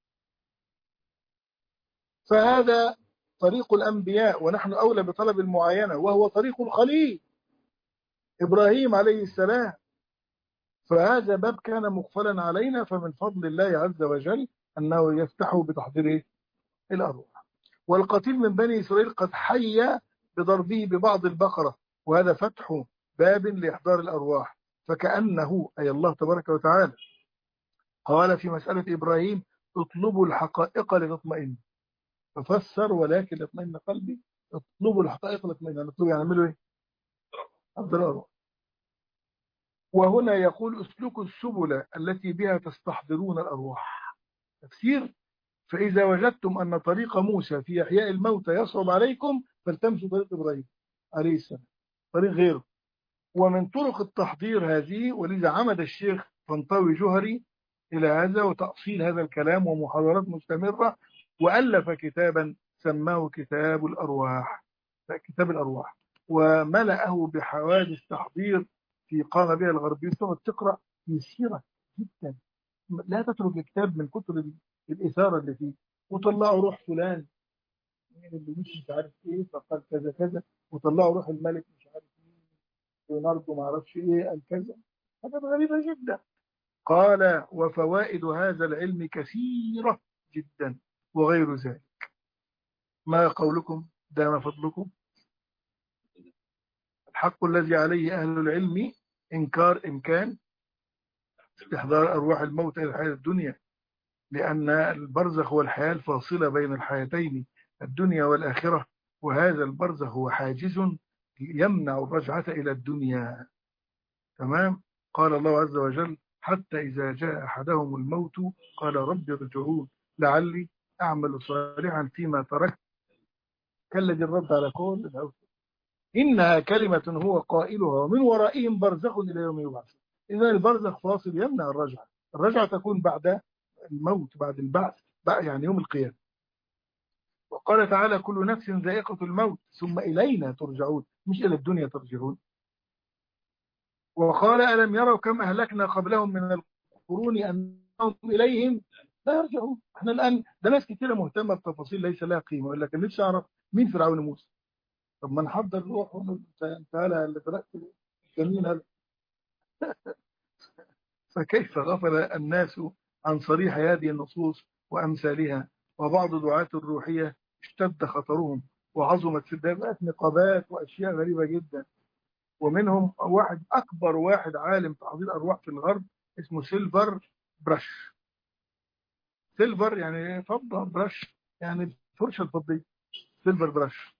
فهذا طريق الانبياء ونحن اولى بطلب المعاينه، وهو طريق الخليل ابراهيم عليه السلام. فهذا باب كان مقفلا علينا، فمن فضل الله عز وجل انه يفتح بتحضير الارواح. والقتيل من بني اسرائيل قد حي بضربه ببعض البقره، وهذا فتح باب لاحضار الارواح. فكانه اي الله تبارك وتعالى قال في مسألة إبراهيم اطلبوا الحقائق لتطمئن، ففسر ولكن ليطمئن قلبي. اطلبوا الحقائق لتطمئن، يعني اطلبوا يعني اعملوا ايه؟ الضرر. وهنا يقول اسلكوا السبل التي بها تستحضرون الأرواح. تفسير: فإذا وجدتم أن طريق موسى في إحياء الموتى يصعب عليكم فالتمسوا طريق إبراهيم عليه السلام، طريق غيره. ومن طرق التحضير هذه، ولذا عمد الشيخ طنطاوي جوهري إلى هذا وتأصيل هذا الكلام ومحاضرات مستمرة، وألف كتابا سماه كتاب الأرواح، كتاب الأرواح، وملأه بحوادث تحضير في قام بها الغربيين. تقعد تقرأ يسيرة جدا، لا تترك الكتاب من كتر الإثارة اللي فيه. وطلعوا روح فلان اللي مش مش عارف ايه فقال كذا كذا، وطلعوا روح الملك مش عارف ايه ليوناردو ما اعرفش ايه قال كذا، حاجات غريبة جدا. قال وفوائد هذا العلم كثيرة جدا وغير ذلك. ما قولكم دام فضلكم؟ الحق الذي عليه أهل العلم إنكار إمكان استحضار أرواح الموت إلى الحياة الدنيا، لأن البرزخ هو الحياة الفاصلة بين الحياتين الدنيا والآخرة، وهذا البرزخ هو حاجز يمنع الرجعة إلى الدنيا. تمام. قال الله عز وجل حتى إذا جاء أحدهم الموت قال رب ارجعون لعلي أعمل صالحا فيما تركت، كالذي الرد على كل الأوثان إنها كلمة هو قائلها ومن ورائهم برزخ إلى يوم يبعث. إذا البرزخ فاصل يمنع الرجعة، الرجعة تكون بعد الموت بعد البعث يعني يوم القيامة. وقال تعالى كل نفس ذائقة الموت ثم إلينا ترجعون، مش إلى الدنيا ترجعون. وقال ألم يروا كم أهلكنا قبلهم من القرون أنهم إليهم لا يرجعون. احنا الآن ده ناس كثيرة مهتمة بتفاصيل ليس لها قيمة، يقول لك نفسي أعرف مين فرعون موسى. طب ما نحضر روح ونقول انت انت هلا اللي فرقت جميل هلا. فكيف غفل الناس عن صريح هذه النصوص وأمثالها؟ وبعض دعاة الروحية اشتد خطرهم وعظمت سدابات نقابات وأشياء غريبة جدا. ومنهم واحد أكبر واحد عالم تحضير أرواح في الغرب اسمه سيلفر براش. سيلفر يعني فضة، براش يعني الفرشة الفضية، سيلفر براش.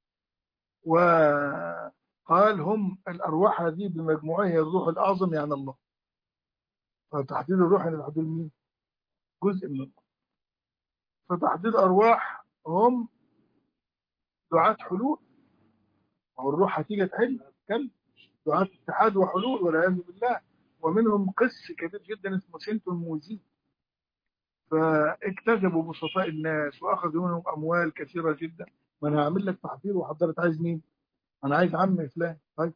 وقال هم الأرواح هذه بمجموعها هي الروح الأعظم يعني الله. فتحديد الروح يعني تحديد مين؟ جزء من الله. فتحديد أرواح هم دعاة حلول، أو الروح هتيجي تحل تتكلم، دعاة اتحاد وحلول والعياذ بالله. ومنهم قس كبير جدا اسمه سينتون موزي. فاكتسبوا بسطاء الناس واخذوا منهم اموال كثيره جدا. ما انا هعمل لك تحضير وحضرت، عايز مين؟ انا عايز عم فلان. طيب.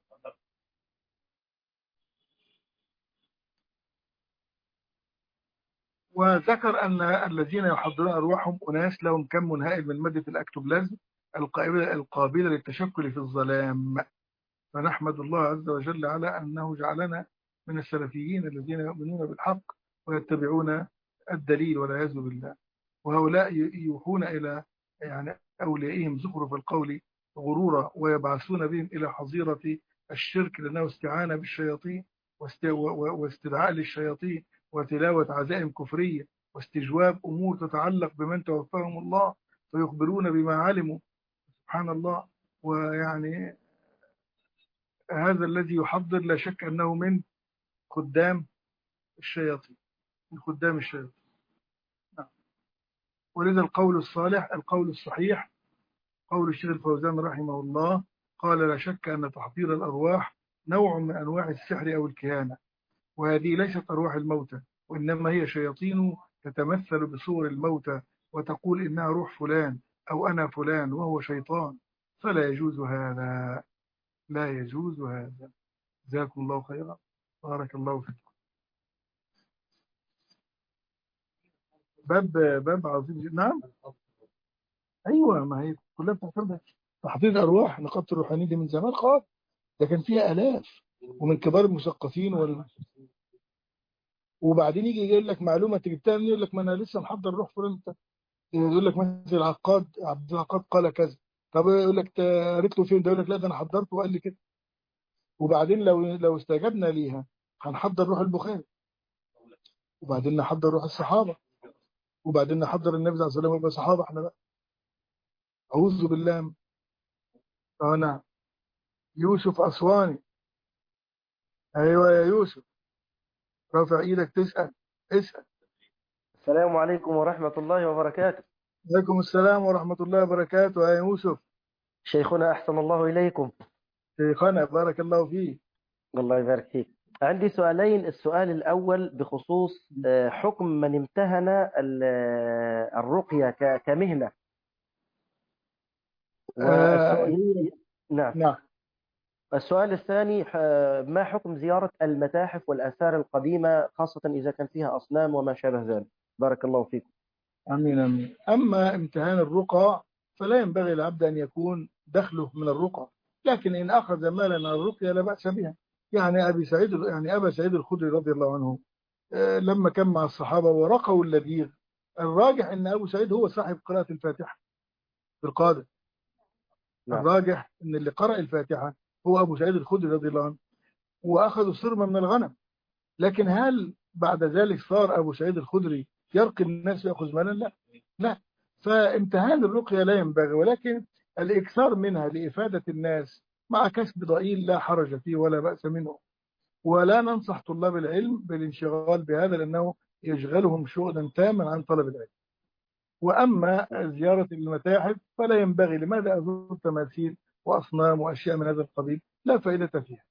وذكر ان الذين يحضرون ارواحهم اناس لهم كم هائل من ماده الاكتوبلازم القابله القابله للتشكل في الظلام. فنحمد الله عز وجل على انه جعلنا من السلفيين الذين يؤمنون بالحق ويتبعون الدليل والعياذ بالله. وهؤلاء يوحون إلى يعني أوليائهم زخرف القول غرورا، ويبعثون بهم إلى حظيرة الشرك، لأنه استعانة بالشياطين واستدعاء للشياطين وتلاوة عزائم كفرية واستجواب أمور تتعلق بمن توفاهم الله، فيخبرون بما علموا. سبحان الله. ويعني هذا الذي يحضر لا شك أنه من خدام الشياطين، من خدام الشياطين. ولذا القول الصالح القول الصحيح قول الشيخ الفوزان رحمه الله، قال لا شك أن تحضير الأرواح نوع من أنواع السحر أو الكهانة، وهذه ليست أرواح الموتى، وإنما هي شياطين تتمثل بصور الموتى وتقول إنها روح فلان أو أنا فلان وهو شيطان. فلا يجوز هذا، لا يجوز هذا. جزاكم الله خيرا، بارك الله فيكم. باب باب عظيم جدا. نعم. ايوه، ما هي كلها بتعتمد تحضير ارواح. نقابه الروحانيين دي من زمان خالص، ده كان فيها الاف ومن كبار المثقفين وال... وبعدين يجي يقول لك معلومه انت جبتها منين، يقول لك ما انا لسه محضر روح فلان. يقول لك مثلا العقاد عبد العقاد قال كذا. طب يقول لك قريت له فين ده؟ يقول لك لا ده انا حضرته وقال لي كده. وبعدين لو لو استجبنا ليها هنحضر روح البخاري، وبعدين نحضر روح الصحابه، وبعدين نحضر النبي صلى الله عليه وسلم ويبقى صحابه احنا بقى. اعوذ بالله. انا يوسف اسواني. ايوه يا يوسف، رافع ايدك تسال. اسال. السلام عليكم ورحمة الله وبركاته. عليكم السلام ورحمه الله وبركاته يا يوسف. شيخنا أحسن الله إليكم. شيخنا بارك الله فيك. الله يبارك فيك. عندي سؤالين. السؤال الأول بخصوص آه، حكم من امتهن ال- آه، الرقية ك- كمهنة. آه والسؤال نعم. نعم. السؤال الثاني، آه، ما حكم زيارة المتاحف والآثار القديمة خاصة إذا كان فيها أصنام وما شابه ذلك؟ بارك الله فيكم. امين امين. اما امتهان الرقى فلا ينبغي العبد ان يكون دخله من الرقى، لكن ان اخذ مالا على الرقيه لا باس بها. يعني ابي سعيد يعني ابا سعيد الخدري رضي الله عنه آه، لما كان مع الصحابه ورقوا اللذيذ، الراجح ان ابو سعيد هو صاحب قراءه الفاتحه في القادة. نعم. الراجح ان اللي قرأ الفاتحه هو ابو سعيد الخدري رضي الله عنه، واخذوا صرما من الغنم. لكن هل بعد ذلك صار ابو سعيد الخدري يرقي الناس ويأخذ مالا؟ لا لا. فامتهان الرقية لا ينبغي، ولكن الإكثار منها لإفادة الناس مع كسب ضئيل لا حرج فيه ولا بأس منه. ولا ننصح طلاب العلم بالانشغال بهذا لأنه يشغلهم شغلا تاما عن طلب العلم. وأما زيارة المتاحف فلا ينبغي. لماذا أزور تماثيل وأصنام وأشياء من هذا القبيل؟ لا فائدة فيها.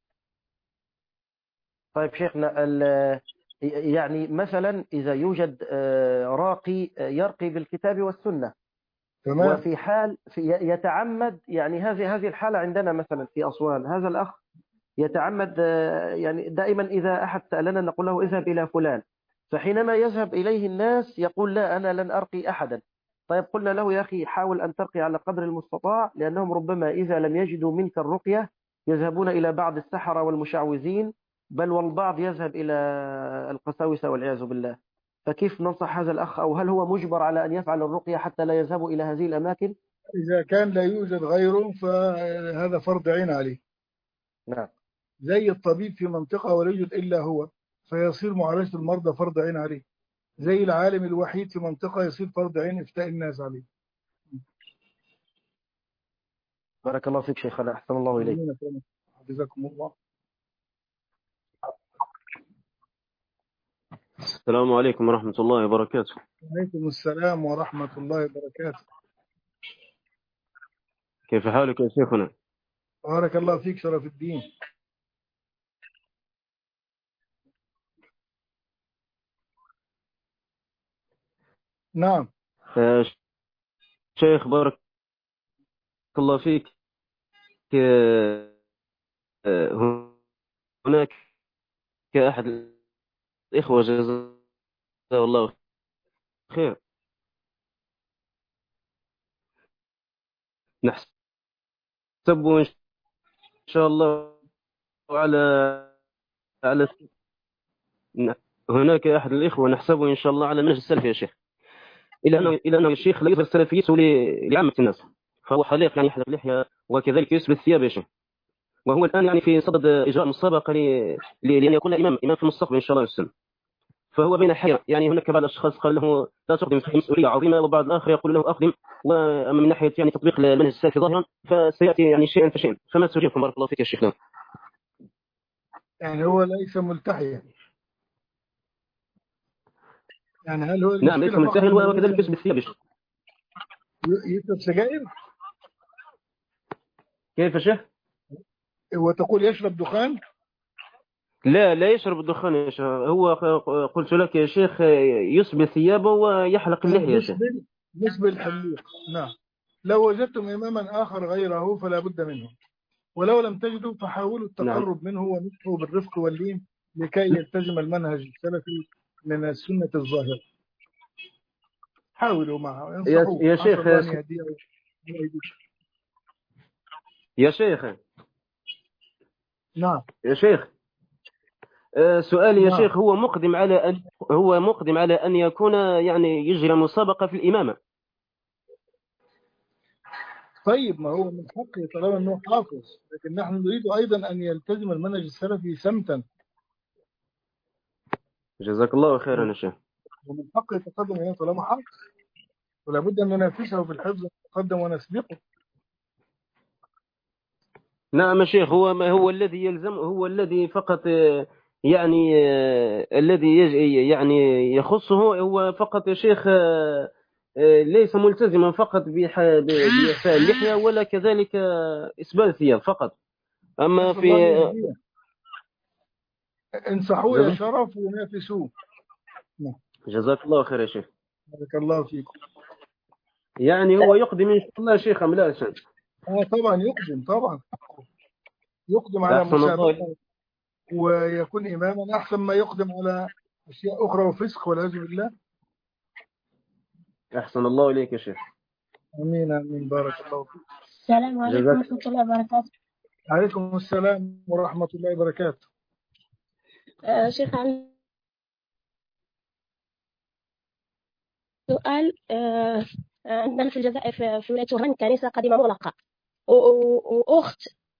طيب شيخنا، ال- يعني مثلا إذا يوجد آه، راقي آه، يرقي بالكتاب والسنة، تمام. وفي حال في يتعمد، يعني هذه هذه الحالة عندنا مثلا في أسوان، هذا الأخ يتعمد، آه، يعني دائما إذا أحد سألنا نقول له اذهب إلى فلان، فحينما يذهب إليه الناس يقول لا أنا لن أرقي أحدا. طيب قلنا له يا أخي حاول أن ترقي على قدر المستطاع، لأنهم ربما إذا لم يجدوا منك الرقية يذهبون إلى بعض السحرة والمشعوذين، بل والبعض يذهب إلى القساوسة والعياذ بالله. فكيف ننصح هذا الأخ، أو هل هو مجبر على أن يفعل الرقية حتى لا يذهب إلى هذه الأماكن؟ إذا كان لا يوجد غيره فهذا فرض عين عليه، نعم. زي الطبيب في منطقة ولا يوجد إلا هو فيصير معالجة المرضى فرض عين عليه، زي العالم الوحيد في منطقة يصير فرض عين إفتاء الناس عليه. بارك الله فيك شيخنا، أحسن الله إليك. جزاكم الله. السلام عليكم ورحمة الله وبركاته. وعليكم السلام ورحمة الله وبركاته. كيف حالك يا شيخنا؟ بارك الله فيك شرف الدين. نعم آه، شيخ بارك الله فيك. آه، آه، هناك أحد الإخوة جزاه الله خير نحسب إن شاء الله على على هناك أحد الإخوة نحسبه إن شاء الله على منهج السلف يا شيخ، إلا أنه إلا أنه الشيخ لا يظهر سلفيته لعامة الناس، فهو حليق يعني يحلق لحية وكذلك يسبل الثياب يا شيخ، وهو الآن يعني في صدد إجراء مسابقة ل- ل- لأن يكون إمام إمام في المستقبل إن شاء الله والسلام. فهو بين حيرة، يعني هناك بعض الأشخاص قال له لا تقدم في مسؤولية عظيمة، وبعض الآخر يقول له أقدم، وأما من ناحية يعني تطبيق المنهج السلفي ظاهرا فسيأتي يعني شيئا فشيئا. فما تجيبكم بارك الله فيك يا شيخ؟ يعني هو ليس ملتحيا، يعني هل هو نعم ليس المشكلة فقط ملتهن أنه وكذلك ليس يسبل الثياب يا شيخ. يشرب سجائر كيف يا شيخ؟ وتقول يشرب دخان؟ لا لا يشرب الدخان يا شيخ، هو قلت لك يا شيخ يسبل ثيابه ويحلق آه، اللحية يا شيخ. مسبل مسبل الحليق. نعم. لو وجدتم إماما آخر غيره فلا بد منه، ولو لم تجدوا فحاولوا نعم التقرب منه ونصحه بالرفق واللين لكي يلتزم المنهج السلفي من السنة الظاهرة. حاولوا معه يا انصحوه، يا عسى شيخ الله أن يهديه. يا شيخ نعم يا شيخ آه، سؤالي يا نعم. شيخ، هو مقدم على أن هو مقدم على أن يكون يعني يجري مسابقة في الإمامة. طيب ما هو من حقه طالما أنه حافظ، لكن نحن نريد أيضا أن يلتزم المنهج السلفي سمتا، جزاك الله خيرا يا شيخ. ومن حقه يتقدم إليه طالما حافظ، ولا بد أن ننافسه في الحفظ ونتقدم ونسبقه. نعم يا شيخ، هو ما هو الذي يلزم، هو الذي فقط آه، يعني آه، الذي يج- يعني يخصه هو فقط يا شيخ، آه، آه، ليس ملتزما فقط بح- ب- بإعفاء اللحية ولا كذلك آه، إسبال الثياب فقط. أما نسأل الله أن في يهديه. انصحوه يا شرف ونافسوه. نعم. جزاك الله خير يا شيخ. بارك الله فيكم. يعني هو يقدم إن شاء الله يا شيخ أم لا يا شيخ؟ آه طبعا يقدم، طبعا يقدم على أحسن الله. مسابقة ويكون إماما أحسن ما يقدم على أشياء أخرى وفسق والعياذ بالله. أحسن الله إليك يا شيخ. أمين أمين. بارك الله فيك. السلام عليكم جزاك ورحمة الله وبركاته. عليكم السلام ورحمة الله وبركاته. آه شيخ عندي سؤال. آه آه، عندنا في الجزائر في في ولاية وهران كنيسة قديمة مغلقة، و- و- وأخت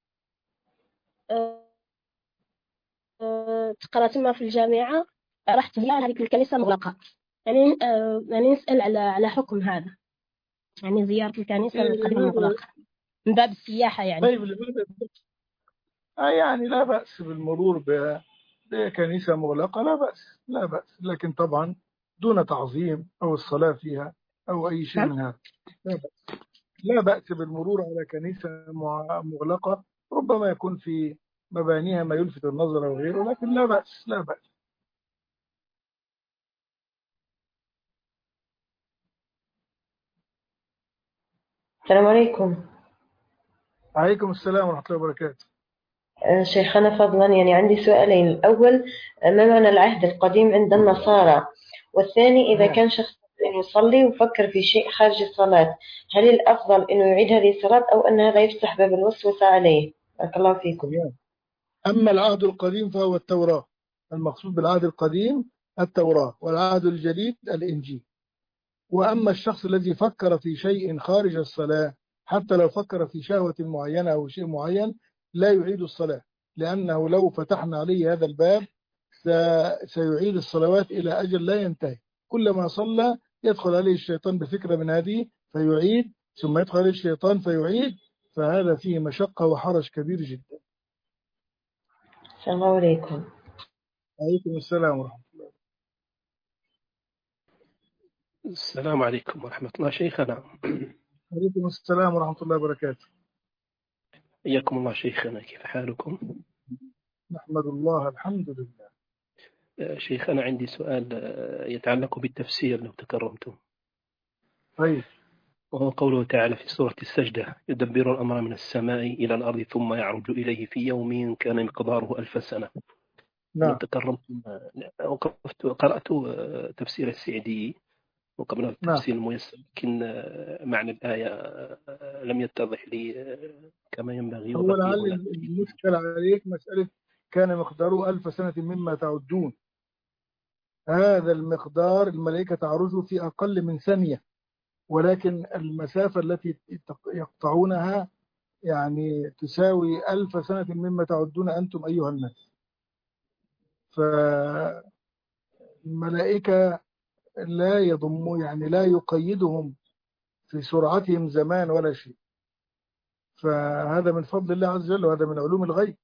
آه آه، تقرأ تما في الجامعة، رحت زيارة هذيك الكنيسة مغلقة. يعني آه يعني نسأل على على حكم هذا، يعني زيارة الكنيسة القديمة المغلقة من باب السياحة يعني. طيب لماذا؟ آه يعني لا بأس بالمرور ب- بكنيسة مغلقة، لا بأس لا بأس، لكن طبعا دون تعظيم أو الصلاة فيها أو أي شيء نعم. من هذا. لا بأس لا بأس بالمرور على كنيسة مع- مغلقة، ربما يكون في مبانيها ما يلفت النظر أو غيره، لكن لا بأس لا بأس. السلام عليكم. عليكم السلام ورحمة الله وبركاته. آه، شيخنا فضلا، يعني عندي سؤالين. الأول، آه، ما معنى العهد القديم عند النصارى؟ والثاني، إذا كان شخص يصلي وفكر في شيء خارج الصلاة، هل الأفضل أنه يعيد هذه الصلاة أو أن هذا يفتح باب الوسوسة عليه؟ بارك الله فيكم. أما العهد القديم فهو التوراة، المقصود بالعهد القديم التوراة، والعهد الجديد الإنجيل. وأما الشخص الذي فكر في شيء خارج الصلاة، حتى لو فكر في شهوة معينة أو شيء معين، لا يعيد الصلاة، لأنه لو فتحنا عليه هذا الباب سيعيد الصلوات إلى أجل لا ينتهي. كلما صلى يدخل عليه الشيطان بفكرة من هذه فيعيد، ثم يدخل عليه الشيطان فيعيد، فهذا فيه مشقة وحرج كبير جدا. السلام عليكم. عليكم السلام ورحمة الله. السلام عليكم ورحمة الله. شيخنا. عليكم السلام ورحمة الله وبركاته. حياكم الله شيخنا، كيف حالكم؟ نحمد الله الحمد لله. شيخنا عندي سؤال يتعلق بالتفسير لو تكرمتم. طيب. وهو قوله تعالى في سورة السجدة: يدبر الأمر من السماء إلى الأرض ثم يعرج إليه في يوم كان مقداره ألف سنة. نعم. لو تكرمتم وقفت قرأت تفسير السعدي وقبله التفسير نعم. الميسر، لكن معنى الآية لم يتضح لي كما ينبغي. هو لعل المشكلة عليك مسألة كان مقداره ألف سنة مما تعدون. هذا المقدار الملائكة تعرج في أقل من ثانية، ولكن المسافة التي يقطعونها يعني تساوي ألف سنة مما تعدون أنتم أيها الناس. فالملائكة لا يضم يعني لا يقيدهم في سرعتهم زمان ولا شيء، فهذا من فضل الله عز وجل، وهذا من علوم الغيب.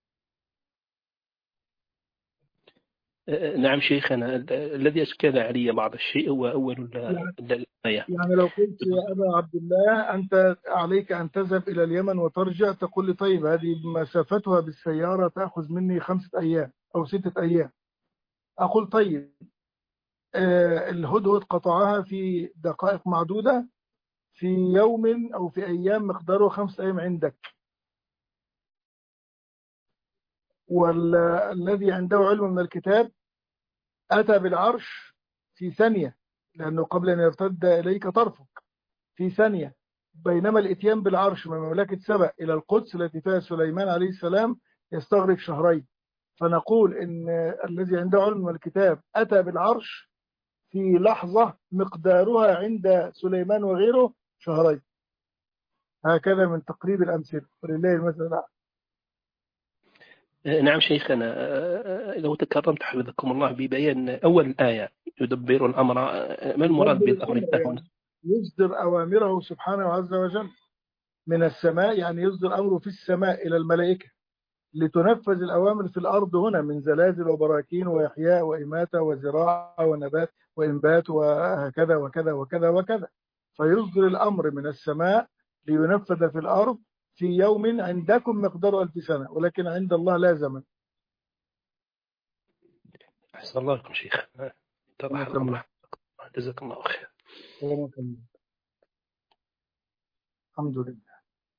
نعم شيخنا، الذي أشكل علي بعض الشيء هو أول الآية. يعني لو قلت يا أبا عبد الله أنت عليك أن تذهب إلى اليمن وترجع، تقول لي طيب هذه مسافتها بالسيارة تأخذ مني خمسة أيام أو ستة أيام. أقول طيب آه الهدهد قطعها في دقائق معدودة في يوم أو في أيام مقداره خمسة أيام عندك، والذي عنده علم من الكتاب أتى بالعرش في ثانية، لأنه قبل أن يرتد إليك طرفك في ثانية، بينما الاتيان بالعرش من مملكة سبأ إلى القدس التي فيها سليمان عليه السلام يستغرق شهرين. فنقول إن الذي عنده علم من الكتاب أتى بالعرش في لحظة مقدارها عند سليمان وغيره شهرين. هكذا من تقريب الأمثلة، ولله المثل الأعلى. نعم شيخنا، لو تكرمت حفظكم الله ببيان أول الآية يدبر الأمر، ما المراد بالأمر هنا؟ يصدر أوامره سبحانه عز وجل من السماء، يعني يصدر أمره في السماء إلى الملائكة لتنفذ الأوامر في الأرض هنا من زلازل وبراكين وإحياء وإماتة وزراعة ونبات وإنبات وهكذا وكذا وكذا وكذا. فيصدر الأمر من السماء لينفذ في الأرض في يوم عندكم مقدار ألف سنة، ولكن عند الله لا زمن. أحسن الله لكم شيخ، اتضح الأمر، جزاك الله خير. الحمد لله.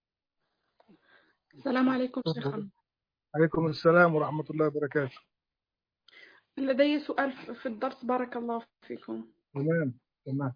السلام عليكم شيخنا. عليكم السلام ورحمة الله وبركاته. لدي سؤال في الدرس، بارك الله فيكم. تمام تمام.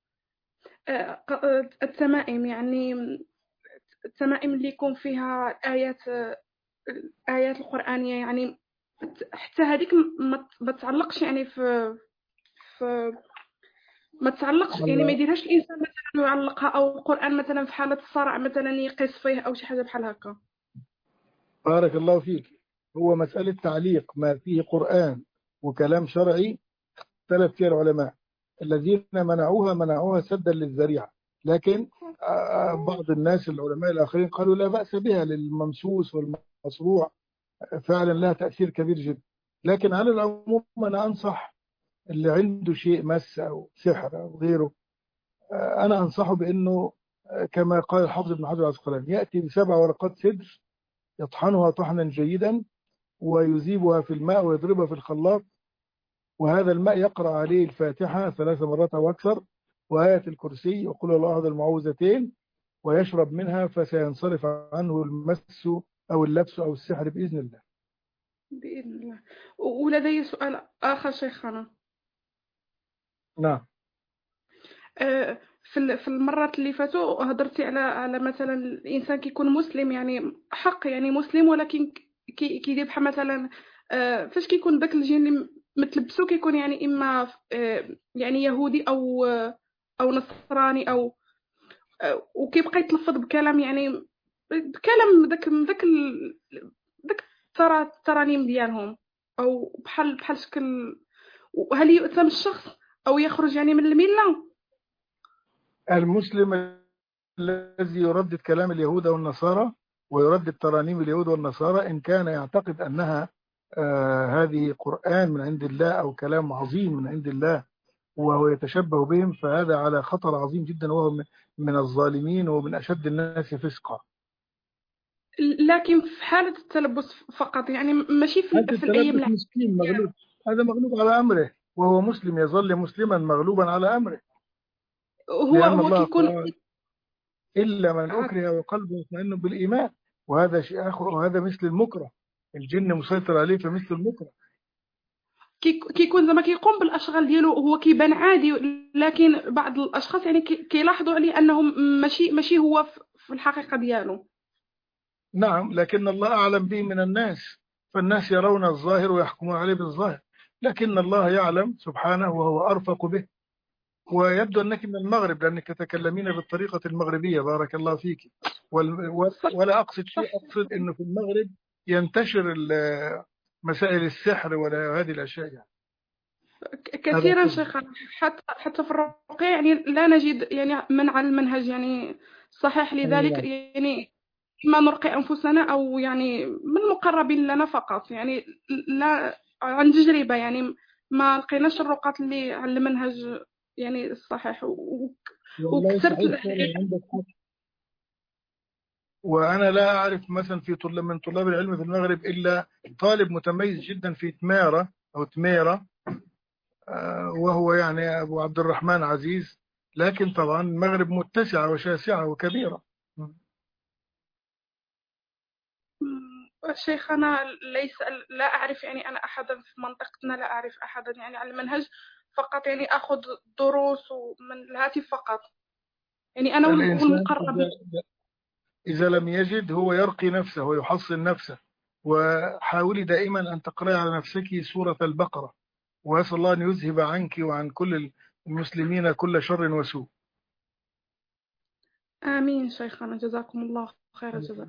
التمائم، يعني التمائم اللي يكون فيها آيات الآيات القرآنية، يعني حتى هذيك ما تعلقش يعني في في ما تعلقش يعني ما يديرهاش الإنسان مثلا يعلقها، أو القرآن مثلا في حالة الصرع مثلا يقيس فيه أو شي حاجة بحال هكا. بارك الله فيك. هو مسألة تعليق ما فيه قرآن وكلام شرعي اختلف فيها العلماء. الذين منعوها منعوها سدا للذريعة، لكن بعض الناس العلماء الآخرين قالوا لا بأس بها للممسوس والمصروع، فعلا لها تأثير كبير جدا. لكن على العموم أنا أنصح اللي عنده شيء مس أو سحر أو غيره، أنا أنصحه بأنه كما قال الحافظ ابن حجر العسقلاني يأتي بسبع ورقات سدر يطحنها طحنا جيدا ويذيبها في الماء ويضربها في الخلاط، وهذا الماء يقرأ عليه الفاتحة ثلاث مرات أو أكثر وآية الكرسي وقل الله أحد المعوذتين، ويشرب منها فسينصرف عنه المس أو اللبس أو السحر بإذن الله. بإذن الله. ولدي سؤال آخر شيخنا. نعم. في في المرات اللي فاتوا هضرتي على على مثلا الانسان كيكون مسلم، يعني حق يعني مسلم، ولكن كي كيدير بحال مثلا فاش كيكون داك الجن اللي متلبسو كيكون يعني اما يعني يهودي او او نصراني او وكيبقى يتلفظ بكلام يعني بكلام داك داك داك الترانيم ديالهم، او بحال بحال شكل، وهل يؤثم الشخص او يخرج يعني من المله؟ المسلم الذي يردد كلام اليهود والنصارى ويردد ترانيم اليهود والنصارى إن كان يعتقد أنها آه هذه قرآن من عند الله أو كلام عظيم من عند الله وهو يتشبه بهم، فهذا على خطر عظيم جدا، وهو من الظالمين ومن أشد الناس فسقا. لكن في حالة التلبس فقط، يعني ماشي في, هذا في الأيام التلبس مسكين مغلوب، هذا مغلوب على أمره، وهو مسلم يظل مسلما مغلوبا على أمره، هو لأن هو الله كيكون قال إلا من أكره وقلبه مطمئن بالإيمان، وهذا شيء آخر، وهذا مثل المكره، الجن مسيطر عليه فمثل المكره. كيكون زعما كيقوم بالاشغال ديالو، هو كيبان عادي، لكن بعض الاشخاص يعني كيلاحظوا عليه انهم ماشي ماشي هو في الحقيقه ديالو. نعم، لكن الله اعلم به من الناس، فالناس يرون الظاهر ويحكمون عليه بالظاهر، لكن الله يعلم سبحانه وهو ارفق به. ويبدو انك من المغرب لانك تتكلمين بالطريقه المغربيه، بارك الله فيك. ولا اقصد شيء، اقصد انه في المغرب ينتشر مسائل السحر ولا هذه الاشياء يعني. كثيرا شيخ، حتى حتى في الرقية يعني لا نجد يعني من على المنهج يعني صحيح، لذلك يعني ما نرقي أنفسنا أو يعني من المقربين لنا فقط، يعني لا عن تجربة يعني ما لقيناش الرقات اللي على المنهج يعني الصحيح. وكثرت عندك حق. وأنا لا أعرف مثلا في طلاب من طلاب العلم في المغرب إلا طالب متميز جدا في تمارة أو تميرة، وهو يعني أبو عبد الرحمن عزيز، لكن طبعا المغرب متسعة وشاسعة وكبيرة. شيخ أنا ليس لا أعرف يعني أنا أحدا في منطقتنا، لا أعرف أحدا يعني على المنهج، فقط يعني أخذ دروس من الهاتف فقط، يعني أنا والمقرب. إذا, إذا لم يجد هو يرقي نفسه ويحصن نفسه، وحاولي دائما أن تقرأي على نفسك سورة البقرة، وأسأل الله أن يذهب عنك وعن كل المسلمين كل شر وسوء. آمين شيخنا، جزاكم الله خير الجزاء.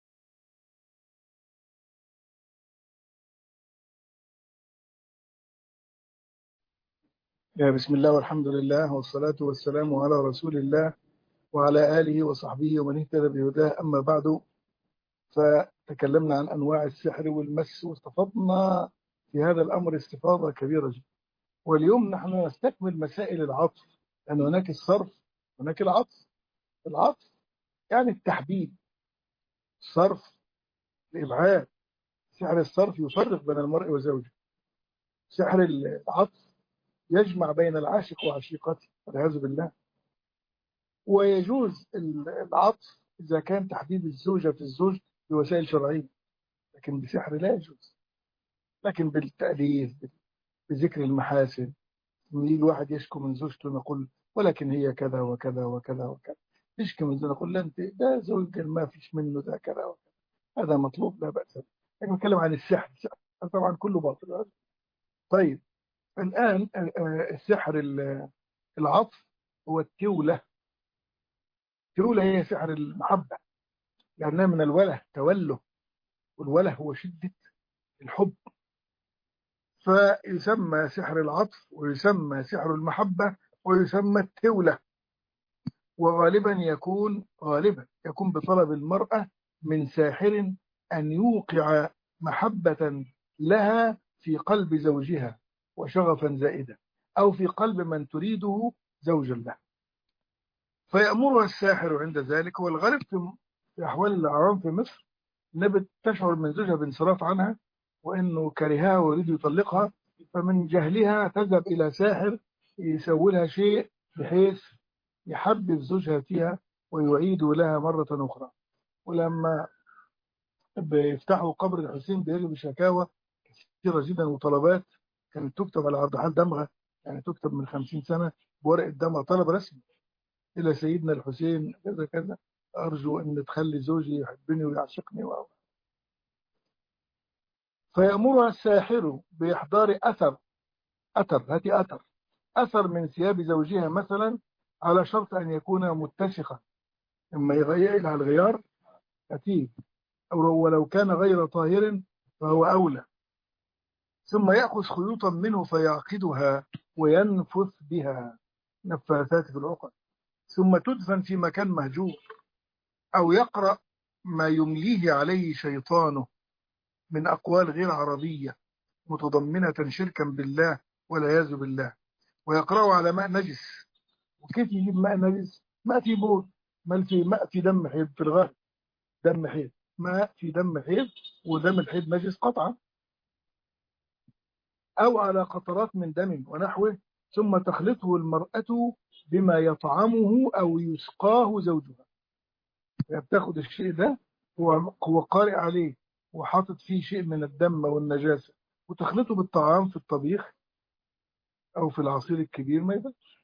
بسم الله والحمد لله والصلاة والسلام على رسول الله وعلى آله وصحبه ومن اهتدى بهداه، أما بعد، فتكلمنا عن أنواع السحر والمس واستفضنا في هذا الأمر استفاضة كبيرة جدا. واليوم نحن نستكمل مسائل العطف، لأن هناك الصرف هناك العطف. العطف يعني التحبيب، الصرف الإبعاد. سحر الصرف يفرق بين المرء وزوجه، سحر العطف يجمع بين العاشق وعشيقته والعياذ بالله. ويجوز العطف إذا كان تحبيب الزوجة في الزوج بوسائل شرعية، لكن بسحر لا يجوز. لكن بالتأليف، بذكر المحاسن، يجي واحد يشكو من زوجته نقول ولكن هي كذا وكذا وكذا وكذا، يشكي من زوجته نقول لا انت ده زوج ما فيش منه ده كذا وكذا، هذا مطلوب لا بأس. لكن نتكلم عن السحر، السحر طبعا كله باطل. طيب الآن السحر العطف هو التولة. التولة هي سحر المحبة، لأنها من الوله، توله، والوله هو شدة الحب، فيسمى سحر العطف ويسمى سحر المحبة ويسمى التولة. وغالبا يكون غالبا يكون بطلب المرأة من ساحر أن يوقع محبة لها في قلب زوجها وشغفا زائدا، أو في قلب من تريده زوجا له، فيأمرها الساحر عند ذلك. والغالب في أحوال الأعوام في مصر نبت تشعر من زوجها بانصراف عنها وإنه كرهها ويريد يطلقها، فمن جهلها تذهب إلى ساحر يسوي لها شيء بحيث يحبب زوجها فيها ويعيد لها مرة أخرى. ولما بيفتحوا قبر الحسين بيجوا بشكاوى كثيرة جدا وطلبات كانت تكتب على عرض حال دمغة، يعني تكتب من خمسين سنة بورقة دمغة، طلب رسمي إلى سيدنا الحسين كذا كذا، أرجو أن تخلي زوجي يحبني ويعشقني و... فيأمرها الساحر بإحضار أثر أثر هاتي أثر أثر من ثياب زوجها مثلا، على شرط أن يكون متسخا، إما يغير لها الغيار أتيه، أو ولو كان غير طاهر فهو أولى. ثم يأخذ خيوطا منه فيعقدها وينفث بها نفاثات في العقد، ثم تدفن في مكان مهجور، أو يقرأ ما يمليه عليه شيطانه من أقوال غير عربية متضمنة شركا بالله والعياذ بالله، ويقرأه على ماء نجس. وكيف يجيب ماء نجس؟ ماء في بول، ماء في ماء في دم حيض، في الغالب دم حيض، ماء في دم حيض، ودم الحيض نجس قطعا، أو على قطرات من دم ونحوه، ثم تخلطه المرأة بما يطعمه أو يسقاه زوجها. يعني بتاخد الشيء ده هو هو قارئ عليه وحاطط فيه شيء من الدم والنجاسة، وتخلطه بالطعام في الطبيخ أو في العصير الكبير ما يبقاش،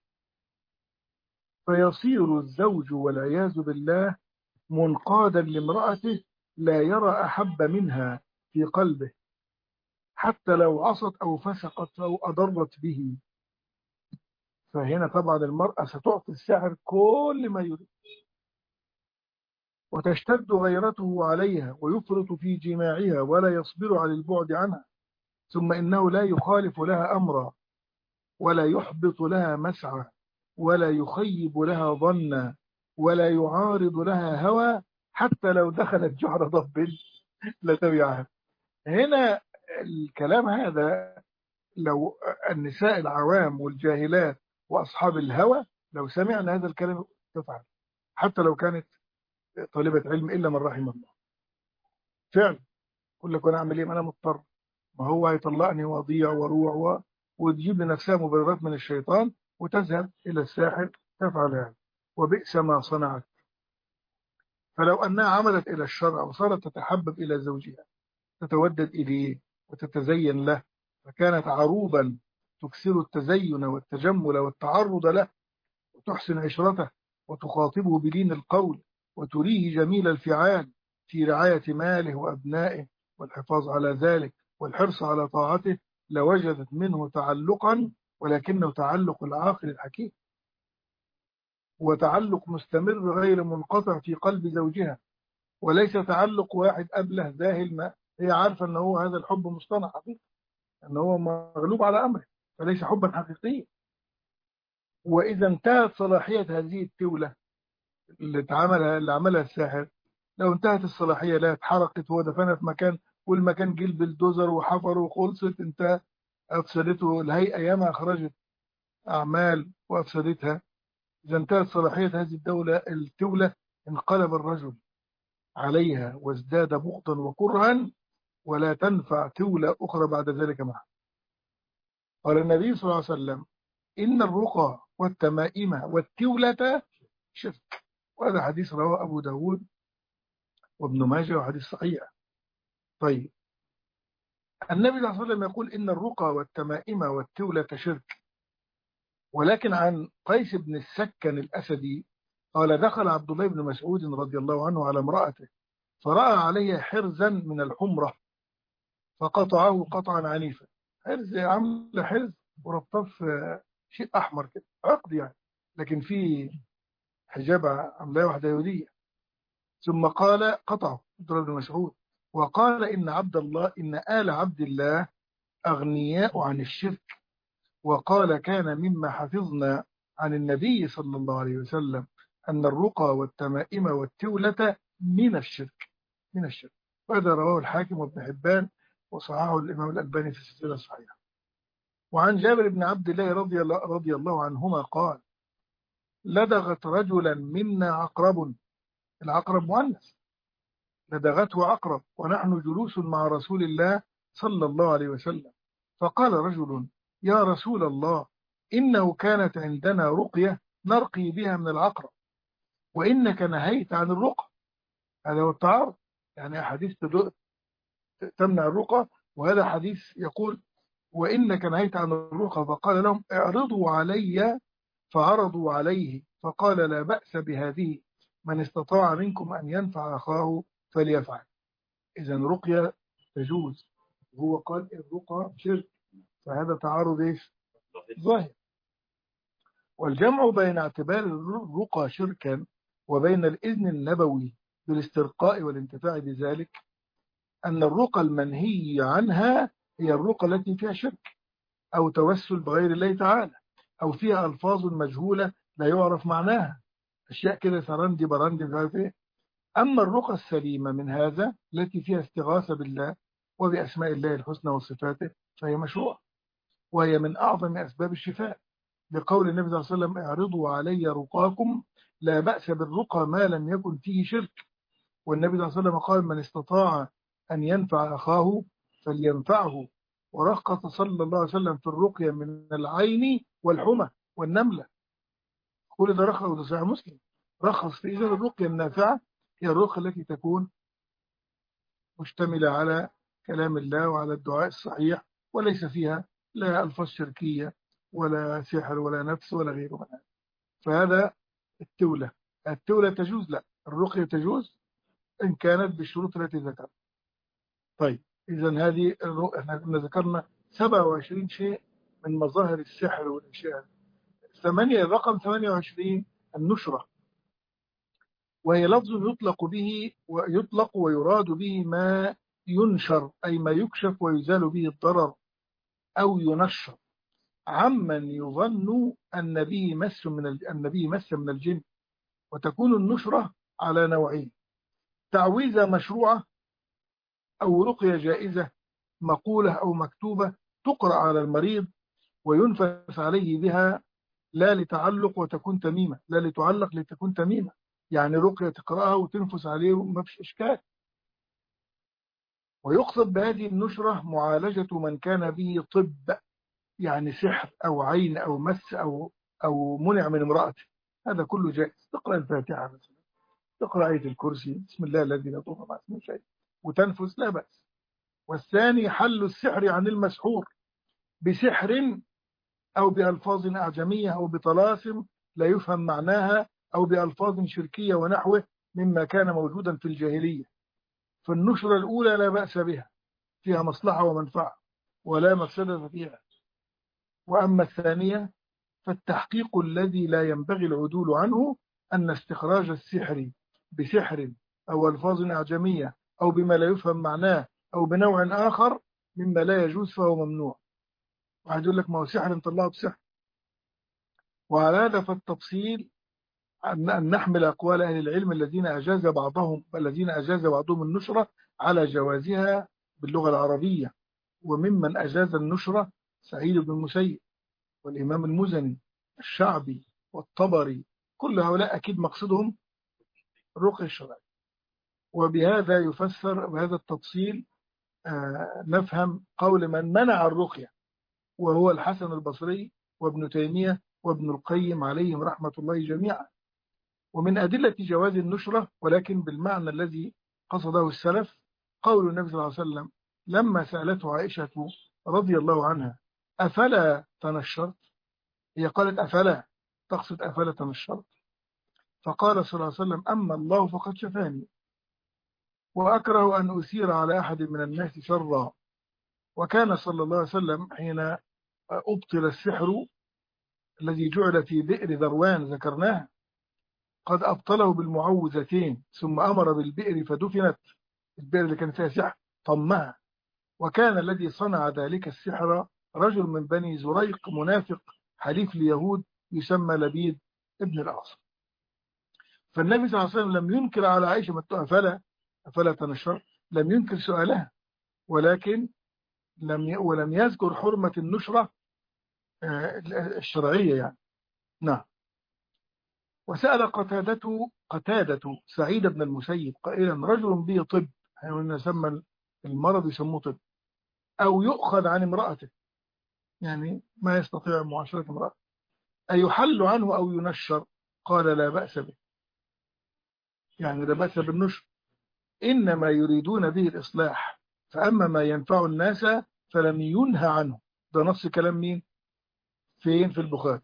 فيصير الزوج والعياذ بالله منقادا لامرأته لا يرى أحب منها في قلبه، حتى لو عصت أو فسقت أو أضرت به. فهنا طبعا المرأة ستعطي الساحر كل ما يريد، وتشتد غيرته عليها ويفرط في جماعها ولا يصبر على البعد عنها، ثم إنه لا يخالف لها أمرا ولا يحبط لها مسعى ولا يخيب لها ظنا ولا يعارض لها هوى، حتى لو دخلت جحر ضب لتبعها. هنا الكلام هذا لو النساء العوام والجاهلات وأصحاب الهوى لو سمعنا هذا الكلام تفعل، حتى لو كانت طالبة علم إلا من رحم الله. فعلا يقول لك أنا أعمل إيه؟ أنا مضطر، ما هو هيطلقني وأضيع وأروع و... وتجيب لنفسها مبررات من الشيطان وتذهب إلى الساحر تفعل هذا، وبئس ما صنعت. فلو أنها عملت إلى الشرع وصارت تتحبب إلى زوجها، تتودد إليه وتتزين له، فكانت عروبا تكثر التزين والتجمل والتعرض له، وتحسن عشرته وتخاطبه بلين القول وتريه جميل الفعال في رعاية ماله وأبنائه والحفاظ على ذلك والحرص على طاعته، لوجدت منه تعلقا، ولكنه تعلق العاقل الحكيم، وتعلق مستمر غير منقطع في قلب زوجها، وليس تعلق واحد أبله ذاهل، ما هي عارفة أنه هو هذا الحب مصطنع حقيقي، أنه هو مغلوب على أمره، فليس حبا حقيقيا. وإذا انتهت صلاحية هذه التولة اللي عملها اللي عملها الساحر، لو انتهت الصلاحية لا اتحرقت ودفنها في مكان، والمكان جيل بالدوزر وحفر وخلصت، انتهى، أفسدته الهيئة ياما أخرجت أعمال وأفسدتها. إذا انتهت صلاحية هذه الدولة التولة، انقلب الرجل عليها وازداد بغضا وكرها، ولا تنفع تولة أخرى بعد ذلك معه. قال النبي صلى الله عليه وسلم: إن الرقى والتمائم والتولة شرك. وهذا حديث رواه أبو داود وابن ماجه وحديث صحيح. طيب، النبي صلى الله عليه وسلم يقول إن الرقى والتمائم والتولة شرك. ولكن عن قيس بن السكن الأسدي قال: دخل عبد الله بن مسعود رضي الله عنه على امرأته، فرأى عليها حرزا من الحمرة فقطعه قطعا عنيفا. حرز عامل حرز وربطه في شيء أحمر كده، عقد يعني، لكن في حجاب عاملاه واحدة يهودية. ثم قال قطعه عبد الله بن مسعود، وقال: إن عبد الله إن آل عبد الله أغنياء عن الشرك. وقال: كان مما حفظنا عن النبي صلى الله عليه وسلم أن الرقى والتمائم والتولة من الشرك من الشرك. وهذا رواه الحاكم وابن حبان وصححه الإمام الألباني في السلسلة الصحيحة. وعن جابر بن عبد الله رضي الله, رضي الله عنهما قال: لدغت رجلا منا عقرب. العقرب مؤنث، لدغته عقرب ونحن جلوس مع رسول الله صلى الله عليه وسلم، فقال رجل: يا رسول الله، إنه كانت عندنا رقية نرقي بها من العقرب، وإنك نهيت عن الرقى. هذا هو التعارض، يعني أحاديث تمنع الرقى، وهذا حديث يقول وإنك نهيت عن الرقى، فقال لهم اعرضوا علي فعرضوا عليه فقال لا بأس بهذه، من استطاع منكم أن ينفع أخاه فليفعل. إذا رقية تجوز، هو قال الرقى شرك، فهذا تعارض إيش؟ ظاهر. والجمع بين اعتبار الرقى شركا وبين الإذن النبوي بالاسترقاء والانتفاع بذلك أن الرقى المنهي عنها هي الرقى التي فيها شرك أو توسل بغير الله تعالى، أو فيها ألفاظ مجهولة لا يعرف معناها، أشياء كده سرندي برندي مش عارف إيه. أما الرقى السليمة من هذا التي فيها استغاثة بالله وبأسماء الله الحسنى وصفاته فهي مشروع، وهي من أعظم أسباب الشفاء، بقول النبي صلى الله عليه وسلم اعرضوا علي رقاكم لا بأس بالرقى ما لم يكن فيه شرك. والنبي صلى الله عليه وسلم قال من استطاع أن ينفع أخاه فلينفعه، ورخص صلى الله عليه وسلم في الرقية من العين والحمى والنملة، كل ده رخص، وده صحيح مسلم، رخص في إذن الرقية النافعة هي الرقية التي تكون مشتملة على كلام الله وعلى الدعاء الصحيح، وليس فيها لا ألفاظ شركية ولا سحر ولا نفس ولا غيره من هذا. فهذا التولة. التولة تجوز؟ لا، الرقية تجوز إن كانت بالشروط التي ذكرت. طيب إذا هذه احنا كنا ذكرنا سبعة وعشرين شيء من مظاهر السحر والأشياء. ثمانية، رقم ثمانية وعشرين النشرة، وهي لفظ يطلق به ويطلق ويراد به ما ينشر، أي ما يكشف ويزال به الضرر، أو ينشر عمن يظن أن به مس من أن به مس من الجن. وتكون النشرة على نوعين: تعويذة مشروعة، أو رقية جائزة مقولة أو مكتوبة تقرأ على المريض وينفس عليه بها، لا لتعلق وتكون تميمة، لا لتعلق لتكون تميمة، يعني رقية تقرأها وتنفس عليه وما فيش إشكال. ويقصد بهذه النشرة معالجة من كان به طب، يعني سحر أو عين أو مس أو أو منع من امرأته، هذا كله جائز. تقرأ الفاتحة مثلا، تقرأ آية الكرسي، بسم الله الذي لا يضر مع اسمه شيء، وتنفس، لا بأس. والثاني حل السحر عن المسحور بسحر أو بألفاظ أعجمية أو بطلاسم لا يفهم معناها أو بألفاظ شركية ونحوه مما كان موجودا في الجاهلية. فالنشرة الأولى لا بأس بها، فيها مصلحة ومنفعة ولا مفسدة فيها. وأما الثانية فالتحقيق الذي لا ينبغي العدول عنه أن استخراج السحر بسحر أو ألفاظ أعجمية أو بما لا يفهم معناه أو بنوع آخر مما لا يجوز فهو ممنوع. واحد يقول لك ما هو سحر نطلعه بسحر. وعلى هذا فالتفصيل أن نحمل أقوال أهل العلم الذين أجاز بعضهم الذين أجاز بعضهم النشرة على جوازها باللغة العربية. وممن أجاز النشرة سعيد بن المسيب والإمام المزني الشعبي والطبري، كل هؤلاء أكيد مقصدهم الرقية الشرعية. وبهذا يفسر بهذا التفصيل آه نفهم قول من منع الرقية، وهو الحسن البصري وابن تيمية وابن القيم عليهم رحمة الله جميعا. ومن أدلة جواز النشرة ولكن بالمعنى الذي قصده السلف قول النبي صلى الله عليه وسلم لما سألته عائشة رضي الله عنها أفلا تنشرت، هي قالت أفلا، تقصد أفلا تنشرت، فقال صلى الله عليه وسلم أما الله فقد شفاني، وأكره أن أثير على أحد من الناس شرا. وكان صلى الله عليه وسلم حين أبطل السحر الذي جعل في بئر ذروان ذكرناه قد أبطله بالمعوذتين، ثم أمر بالبئر فدفنت، البئر اللي كان فيها سحر طمها. وكان الذي صنع ذلك السحر رجل من بني زريق منافق حليف اليهود يسمى لبيد ابن الأعصم. فالنبي صلى الله عليه وسلم لم ينكر على عائشة متى أفلا أفلا تنشر، لم ينكر سؤالها، ولكن لم ي... ولم يذكر حرمة النشرة الشرعية يعني. نعم. وسأل قتادة قتادة سعيد بن المسيب قائلا رجل به طب، يعني يسمى المرض يسموه طب، أو يؤخذ عن امرأته، يعني ما يستطيع معاشرة امرأته، أيحل عنه أو ينشر؟ قال لا بأس به، يعني لا بأس بالنشر إنما يريدون به الإصلاح، فأما ما ينفع الناس فلم ينهى عنه. ده نص كلام مين؟ فين؟ في البخاري.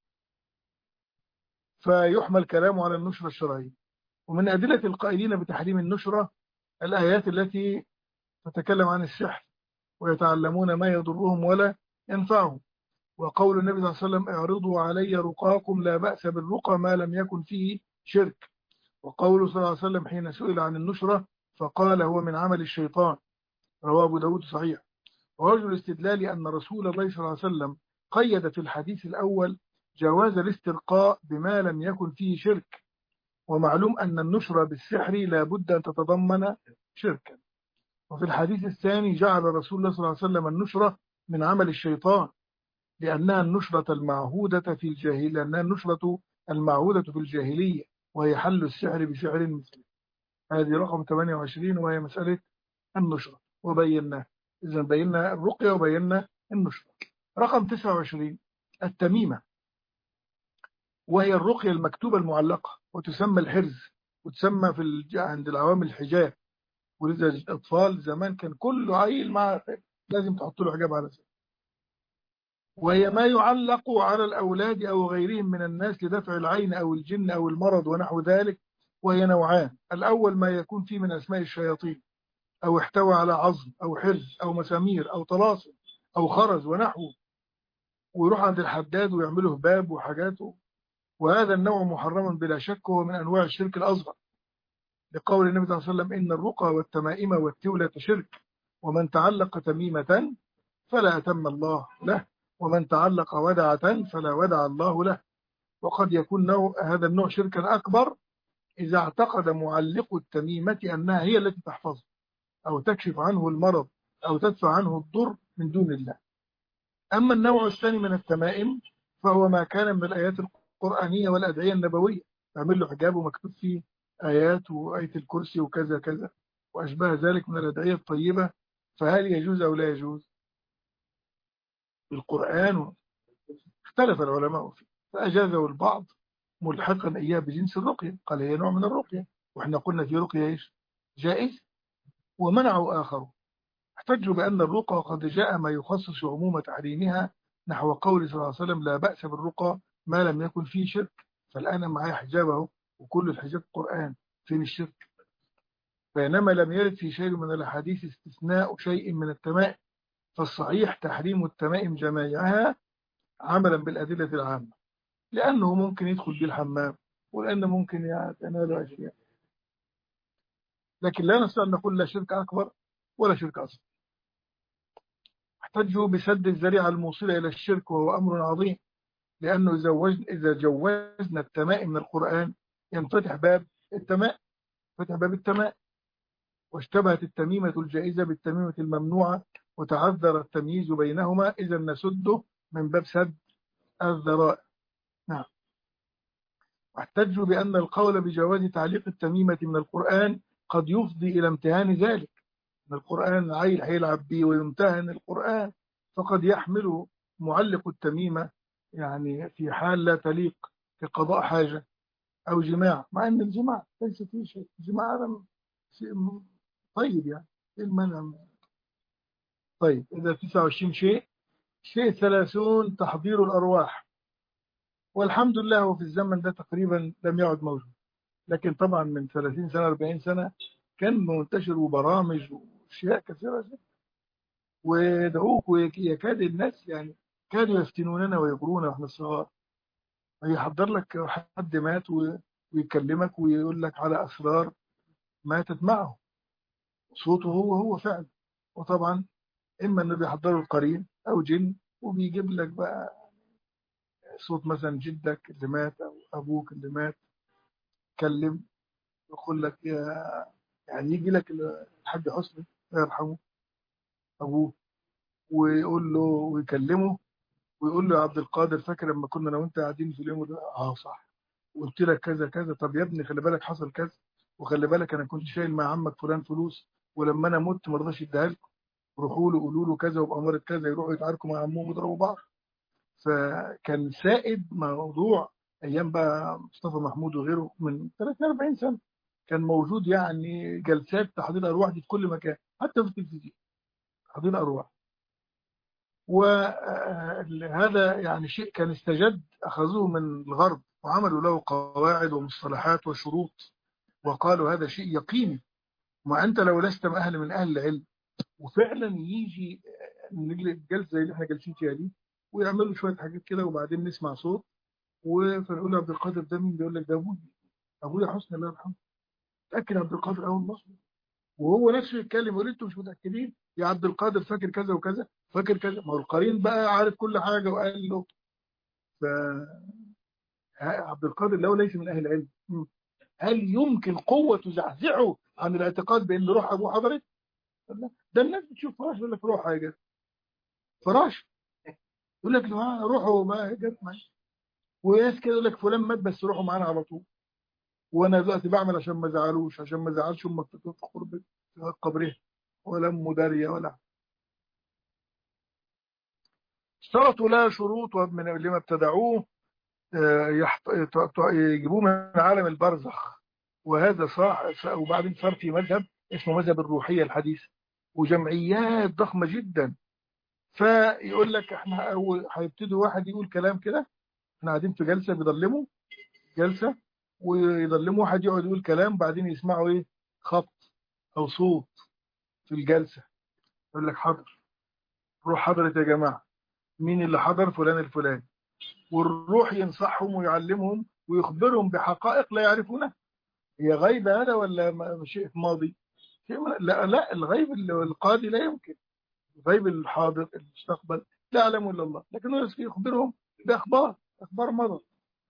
فيحمل كلامه على النشرة الشرعية. ومن أدلة القائلين بتحريم النشرة الآيات التي تتكلم عن السحر ويتعلمون ما يضرهم ولا ينفعهم، وقول النبي صلى الله عليه وسلم اعرضوا علي رقاكم لا بأس بالرقى ما لم يكن فيه شرك، وقوله صلى الله عليه وسلم حين سئل عن النشرة فقال هو من عمل الشيطان، رواه أبو داود صحيح. ووجه الاستدلال أن رسول الله صلى الله عليه وسلم قيد في الحديث الأول جواز الاسترقاء بما لم يكن فيه شرك، ومعلوم أن النشرة بالسحر لا بد أن تتضمن شركا. وفي الحديث الثاني جعل رسول الله صلى الله عليه وسلم النشرة من عمل الشيطان لأنها النشرة المعهودة في الجاهلية، لأنها النشرة المعهودة في الجاهلية وهي حل السحر بسحر مثله. هذه رقم ثمانية وعشرين وهي مسألة النشرة وبينا، إذا بينا الرقية وبينا النشرة. رقم تسعة وعشرين التميمة، وهي الرقية المكتوبة المعلقة، وتسمى الحرز، وتسمى في الج... عند العوام الحجاب. ولذا الأطفال زمان كان كل عيل مع لازم تحط له حجاب على سنه. وهي ما يعلق على الأولاد أو غيرهم من الناس لدفع العين أو الجن أو المرض ونحو ذلك. وهي نوعان: الأول ما يكون فيه من أسماء الشياطين أو احتوى على عظم أو حرز أو مسامير أو طلاسم أو خرز ونحوه، ويروح عند الحداد ويعمله باب وحاجاته. وهذا النوع محرم بلا شك، وهو من أنواع الشرك الأصغر، لقول النبي صلى الله عليه وسلم إن الرقى والتمائم والتولة شرك، ومن تعلق تميمة فلا أتم الله له، ومن تعلق ودعة فلا ودع الله له. وقد يكون نوع هذا النوع شركا أكبر إذا اعتقد معلق التميمة أنها هي التي تحفظه أو تكشف عنه المرض أو تدفع عنه الضر من دون الله. أما النوع الثاني من التمائم فهو ما كان من الآيات القرآنية والأدعية النبوية، تعمل له حجاب ومكتوب فيه آيات وآية الكرسي وكذا كذا وأشبه ذلك من الأدعية الطيبة. فهل يجوز أو لا يجوز؟ القرآن اختلف العلماء فيه، فأجازه البعض ملحقا إياه بجنس الرقية، قال هي نوع من الرقية، وإحنا قلنا في رقية إيش؟ جائز. ومنعوا آخر احتجوا بأن الرقى قد جاء ما يخصص عموم تحريمها، نحو قول صلى الله عليه وسلم لا بأس بالرقى ما لم يكن فيه شرك. فالآن معي حجابه وكل الحجاب قرآن، فين الشرك؟ بينما لم يرد في شيء من الحديث استثناء شيء من التمائم، فالصحيح تحريم التمائم جميعها عملا بالأدلة العامة، لأنه ممكن يدخل بالحمام، ولأنه ممكن يتنال أشياء، لكن لا نستطيع أن نقول لا شرك أكبر ولا شرك أصغر. احتجوا بسد الذريعة الموصلة إلى الشرك، وهو أمر عظيم، لأنه إذا جوزنا التمائم من القرآن ينفتح باب التمائم، فتح باب التمائم، واشتبهت التميمة الجائزة بالتميمة الممنوعة وتعذر التمييز بينهما، إذا نسده من باب سد الذرائع. نعم. واحتجوا بأن القول بجواز تعليق التميمة من القرآن قد يفضي إلى امتهان ذلك، أن القرآن عيل هيلعب به ويمتهن القرآن، فقد يحمل معلق التميمة يعني في حال لا تليق في قضاء حاجة أو جماع، مع أن الجماع ليس فيه شيء، الجماع هذا شيء طيب يعني المنع. طيب إذا تسعة وعشرين شيء شيء ثلاثون تحضير الأرواح، والحمد لله وفي الزمن ده تقريبا لم يعد موجود، لكن طبعا من ثلاثين سنة أربعين سنة كان منتشر وبرامج وأشياء كثيرة جدا، ودعوك ويكاد الناس يعني كانوا يفتنوننا ويغرونا واحنا صغار، ويحضر لك حد مات ويكلمك ويقول لك على أسرار ماتت معه، صوته هو هو فعلا، وطبعا إما أنه بيحضره القرين أو جن وبيجيب لك بقى صوت مثلا جدك اللي مات أو أبوك اللي مات، كلم يقول لك يا يعني يجي لك الحاج حسني الله يرحمه أبوه ويقول له ويكلمه ويقول له يا عبد القادر فاكر لما كنا أنا وأنت قاعدين في اليوم ده؟ آه صح، وقلت لك كذا كذا، طب يا ابني خلي بالك حصل كذا، وخلي بالك أنا كنت شايل مع عمك فلان فلوس ولما أنا مت ما رضاش يديها لكم، روحوا له قولوا له كذا وبأمارة كذا، يروحوا يتعاركوا مع عمهم ويضربوا بعض. فكان سائد موضوع أيام بقى مصطفى محمود وغيره من ثلاثين أربعين سنة، كان موجود يعني جلسات تحضير أرواح دي في كل مكان، حتى في التلفزيون تحضير أرواح. وهذا يعني شيء كان استجد، أخذوه من الغرب وعملوا له قواعد ومصطلحات وشروط، وقالوا هذا شيء يقيني. ما أنت لو لست من أهل من أهل العلم وفعلا يجي نجلس جلسة زي اللي احنا جالسين فيها دي ويعملوا شوية حاجات كده وبعدين نسمع صوت، وفنقول عبد القادر ده مين؟ بيقول لك ده أبوي أبويا حسني الله يرحمه. تأكد عبد القادر أول مصر، وهو نفسه يتكلم يقول انتوا مش متأكدين يا عبد القادر فاكر كذا وكذا فاكر كذا. ما هو القرين بقى عارف كل حاجة وقال له. ف عبد القادر لو ليس من أهل العلم، هل يمكن قوة تزعزعه عن الاعتقاد بأن روح أبوه حضرت؟ ده الناس بتشوف فراش يقول لك روح حاجة فراش، يقول لك روحه ما جت معي، وناس كده يقول لك فلان مات بس روحه معانا على طول، وانا دلوقتي بعمل عشان ما زعلوش، عشان ما زعلش امك في قرب قبره ولا ام داريه ولا. اشترطوا لها شروط ومن لما ابتدعوه يحط... يجيبوه من عالم البرزخ، وهذا صح. وبعدين صار في مذهب اسمه مذهب الروحيه الحديثه وجمعيات ضخمه جدا. فيقول لك احنا اول هيبتدوا واحد يقول كلام كده، احنا قاعدين في جلسه بيضلموا جلسه ويضلموا، واحد يقعد يقول كلام بعدين يسمعوا ايه خبط او صوت في الجلسه، يقول لك حضر، روح حضرت يا جماعه، مين اللي حضر؟ فلان الفلاني. والروح ينصحهم ويعلمهم ويخبرهم بحقائق لا يعرفونها. هي غيبه هذا ولا شيء ماضي؟ شيء لا لا، الغيب القاضي لا يمكن، غيب الحاضر المستقبل لا يعلمه الا الله، لكنه يخبرهم باخبار اخبار مضى.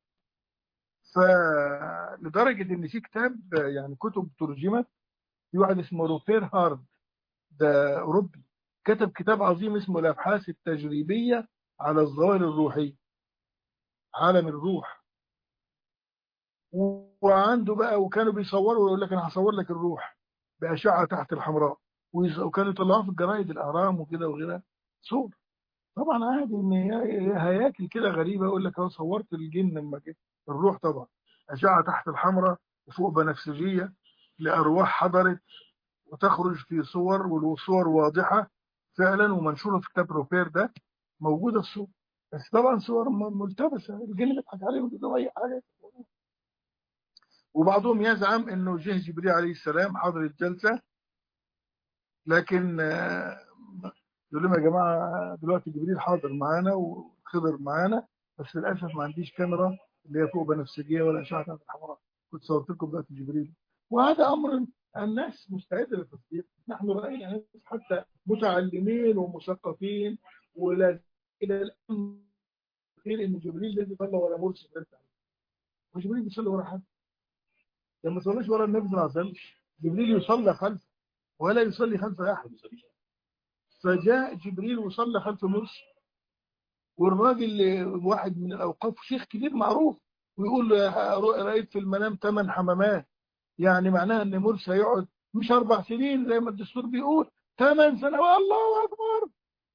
فلدرجه ان في كتاب يعني كتب ترجمت، في واحد اسمه روبير هارد ده اوروبي كتب كتاب عظيم اسمه الابحاث التجريبيه على الظواهر الروحيه، عالم الروح. وعنده بقى وكانوا بيصوروا ويقول لك انا هصور لك الروح باشعه تحت الحمراء، وكانوا يطلعوها في الجرايد الاهرام وكده وغيرها صور. طبعا عادي ان هياكل كده غريبه، يقول لك اهو صورت الجن لما جه الروح، طبعا اشعه تحت الحمراء وفوق بنفسجيه لارواح حضرت وتخرج في صور، والصور واضحه فعلا ومنشوره في كتاب روبير ده، موجوده الصور، بس طبعا صور ملتبسه، الجن بيضحك عليهم بيقولوا اي حاجه. وبعضهم يزعم انه جه جبريل عليه السلام حضر الجلسه، لكن يقول لهم يا جماعه دلوقتي جبريل حاضر معانا وخضر معانا، بس للاسف ما عنديش كاميرا اللي هي فوق بنفسجيه ولا اشعه تحت الحمراء، كنت صورت لكم دلوقتي جبريل. وهذا امر الناس مستعده للتصديق. نحن راينا ناس حتى متعلمين ومثقفين ولا الى الان غير ان جبريل الذي صلى ورا مرسل بنت عليه، وجبريل بيصلي ورا حد، لما صليش ورا النبي صلى الله عليه وسلم جبريل يصلى خلفه ولا يصلي خلف احد، فجاء جبريل وصلى خلف مرسل. والراجل واحد من الاوقاف شيخ كبير معروف ويقول رايت في المنام ثمان حمامات، يعني معناها ان مرسى يقعد مش اربع سنين زي ما الدستور بيقول، ثمان سنوات. الله اكبر.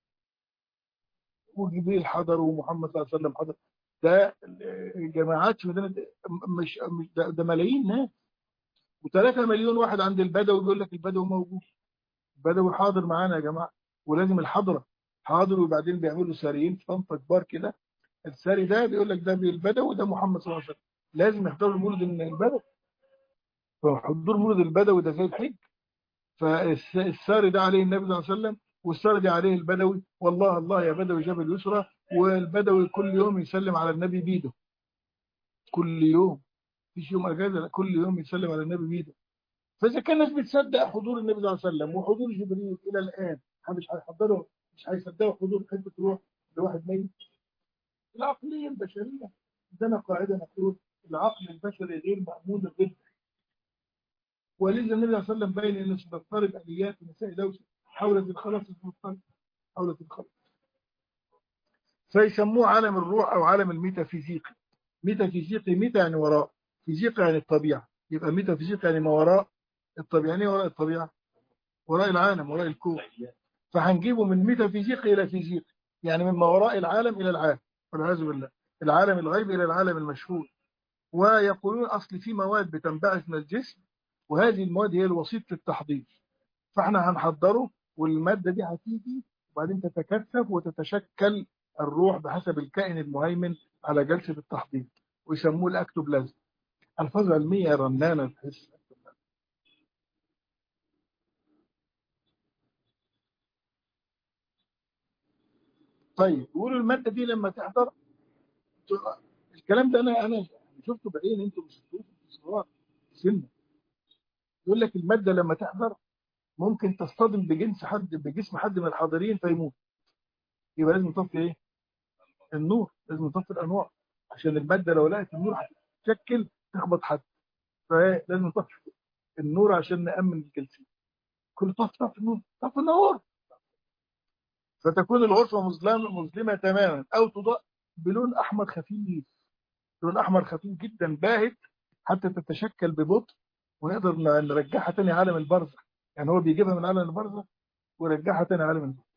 وجبريل حضر ومحمد صلى الله عليه وسلم حضر. ده جماعات في مدينه مش ده, ده ملايين ناس، وثلاثة مليون واحد عند البدوي بيقول لك البدوي موجود، البدوي حاضر معانا يا جماعه، ولازم الحضره حاضر. وبعدين بيعملوا ساريين في طنطا كبار كده، الساري ده بيقول لك ده البدوي وده محمد صلى الله عليه وسلم، لازم يحضروا مولد البدوي. فحضور مولد البدوي ده زي الحج، فالساري ده عليه النبي صلى الله عليه وسلم والساري ده عليه البدوي. والله الله يا بدوي جبل يسرى، والبدوي كل يوم يسلم على النبي بيده، كل يوم مفيش يوم اجازه، كل يوم يسلم على النبي بيده. فاذا كان الناس بتصدق حضور النبي صلى الله عليه وسلم وحضور جبريل الى الان، مش هيحضروا مش هيصدقوا حضور حته روح لواحد ميت. العقليه البشريه عندنا قاعده نقول العقل البشري غير مأمون الرد، ولذا النبي صلى الله عليه وسلم بين ان ستضطرب اليات النساء دوشه حاولت الخلاص المضطرب حاولت الخلاص. فيسموه عالم الروح او عالم الميتافيزيقي. ميتافيزيقي، ميتا يعني وراء، فيزيقا يعني الطبيعه، يبقى ميتافيزيقا يعني ما وراء الطبيعه. يعني وراء الطبيعه؟ وراء العالم، وراء الكون. فهنجيبه من ميتافيزيقي الى فيزيقي، يعني من ما وراء العالم الى العالم والعياذ بالله، العالم الغيبي الى العالم المشهود. ويقولون اصل في مواد بتنبعث من الجسم وهذه المواد هي الوسيط للتحضير. فاحنا هنحضره والمادة دي هتيجي وبعدين تتكثف وتتشكل الروح بحسب الكائن المهيمن على جلسة التحضير، ويسموه الأكتوبلازم. ألفاظ علمية رنانة تحس. طيب يقولوا المادة دي لما تحضر، الكلام ده أنا أنا شفته بعين، أنتم مش شفتوه في الصور سنة. يقول لك المادة لما تحضر ممكن تصطدم بجنس حد بجسم حد من الحاضرين فيموت. يبقى لازم نطفي ايه؟ النور، لازم نطفي الانوار، عشان الماده لو لقت النور هتتشكل تخبط حد، فلازم نطفي النور عشان نامن الجلسين. كل طفي طفي النور، طفي النور، فتكون الغرفه مظلمه مظلمه تماما، او تضاء بلون احمر خفيف، لون احمر خفيف جدا باهت حتى تتشكل ببطء ونقدر نرجعها تاني عالم البرزخ. يعني هو بيجيبها من عالم البرزخ ويرجعها تاني عالم البرزخ.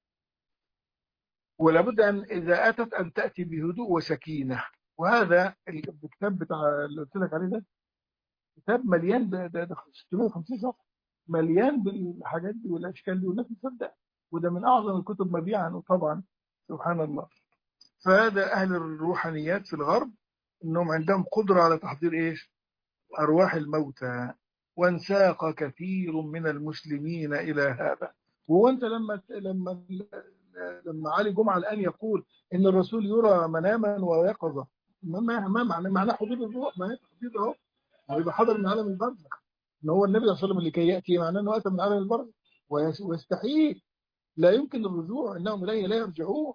ولابد أن إذا أتت أن تأتي بهدوء وسكينة. وهذا الكتاب بتاع اللي قلت لك عليه ده كتاب مليان، ده ده ستمائة وخمسين صفحة، مليان بالحاجات دي والأشكال دي، والناس تصدق. وده من أعظم الكتب مبيعا طبعا، سبحان الله. فهذا أهل الروحانيات في الغرب إنهم عندهم قدرة على تحضير إيش؟ أرواح الموتى. وانساق كثير من المسلمين إلى هذا. وهو أنت لما لما لما علي جمعة الآن يقول إن الرسول يرى مناما ويقظة، ما ما معنى معناه حضور الروح؟ ما هي تحضير أهو، ويبقى حضر من عالم البرزخ. إن هو النبي صلى الله عليه وسلم اللي كي يأتي، معناه إنه أتى من عالم البرزخ، ويستحيل، لا يمكن الرجوع، إنهم إليه لا يرجعون.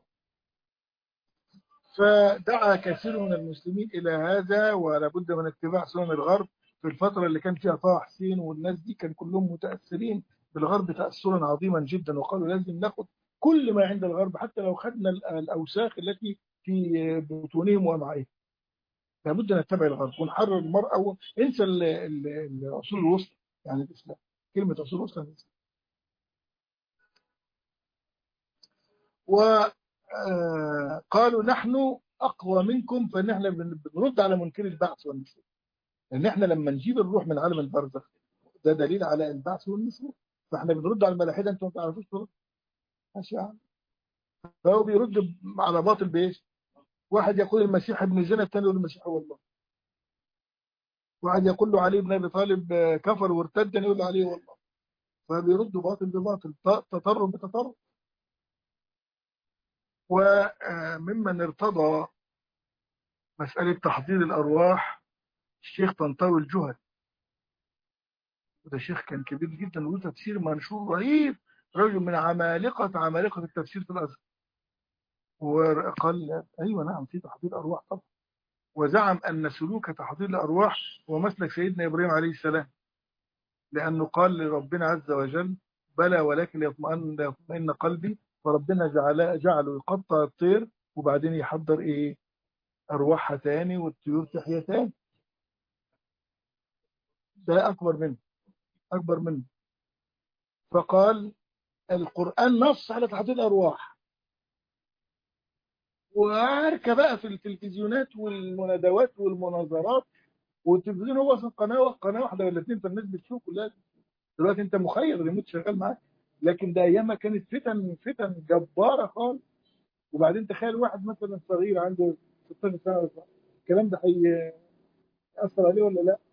فدعا كثير من المسلمين إلى هذا، ولا بد من اتباع سنن الغرب. في الفترة اللي كان فيها طه حسين والناس دي كان كلهم متأثرين بالغرب تأثرا عظيما جدا، وقالوا لازم ناخد كل ما عند الغرب حتى لو خدنا الأوساخ التي في بطونهم وأمعائهم. لابد نتبع الغرب ونحرر المرأة. انسى العصور الوسطى، يعني الإسلام، كلمة عصور الوسطى. وقالوا نحن أقوى منكم، فإن احنا بنرد على منكر البعث والنشور. لأن احنا لما نجيب الروح من عالم البرزخ ده دليل على البعث والنشور، فاحنا بنرد على الملاحدة. انتم ما تعرفوش ترد، ماشي يعني. فهو بيرد على باطل بايش؟ واحد يقول المسيح ابن زنا، الثاني يقول المسيح هو الله. واحد يقول له علي بن ابي طالب كفر وارتد، يقول له علي هو الله. فبيردوا باطل بباطل، تطرف بتطرف. وممن ارتضى مسألة تحضير الأرواح الشيخ طنطاوي الجهني. وده شيخ كان كبير جدا وله تفسير منشور رهيب، رجل من عمالقة عمالقة التفسير في الأزهر. وقال أيوة نعم في تحضير أرواح طبعا، وزعم أن سلوك تحضير الأرواح هو مسلك سيدنا إبراهيم عليه السلام، لأنه قال لربنا عز وجل بلى ولكن ليطمئن يطمئن قلبي، فربنا جعل جعله يقطع الطير وبعدين يحضر إيه؟ أرواحها تاني والطيور تحيا تاني. ده أكبر منه، أكبر منه. فقال القرآن نص على تحضير الأرواح. وعاركة بقى في التلفزيونات والمنادوات والمناظرات، والتلفزيون هو اصلا قناه قناه واحده ولا اثنين، فالناس بتشوف كلها. دلوقتي انت مخير الريموت شغال معاك، لكن ده ايامها كانت فتن فتن جباره خالص. وبعدين تخيل واحد مثلا صغير عنده ستاشر سنه، الكلام ده هيأثر عليه ولا لا؟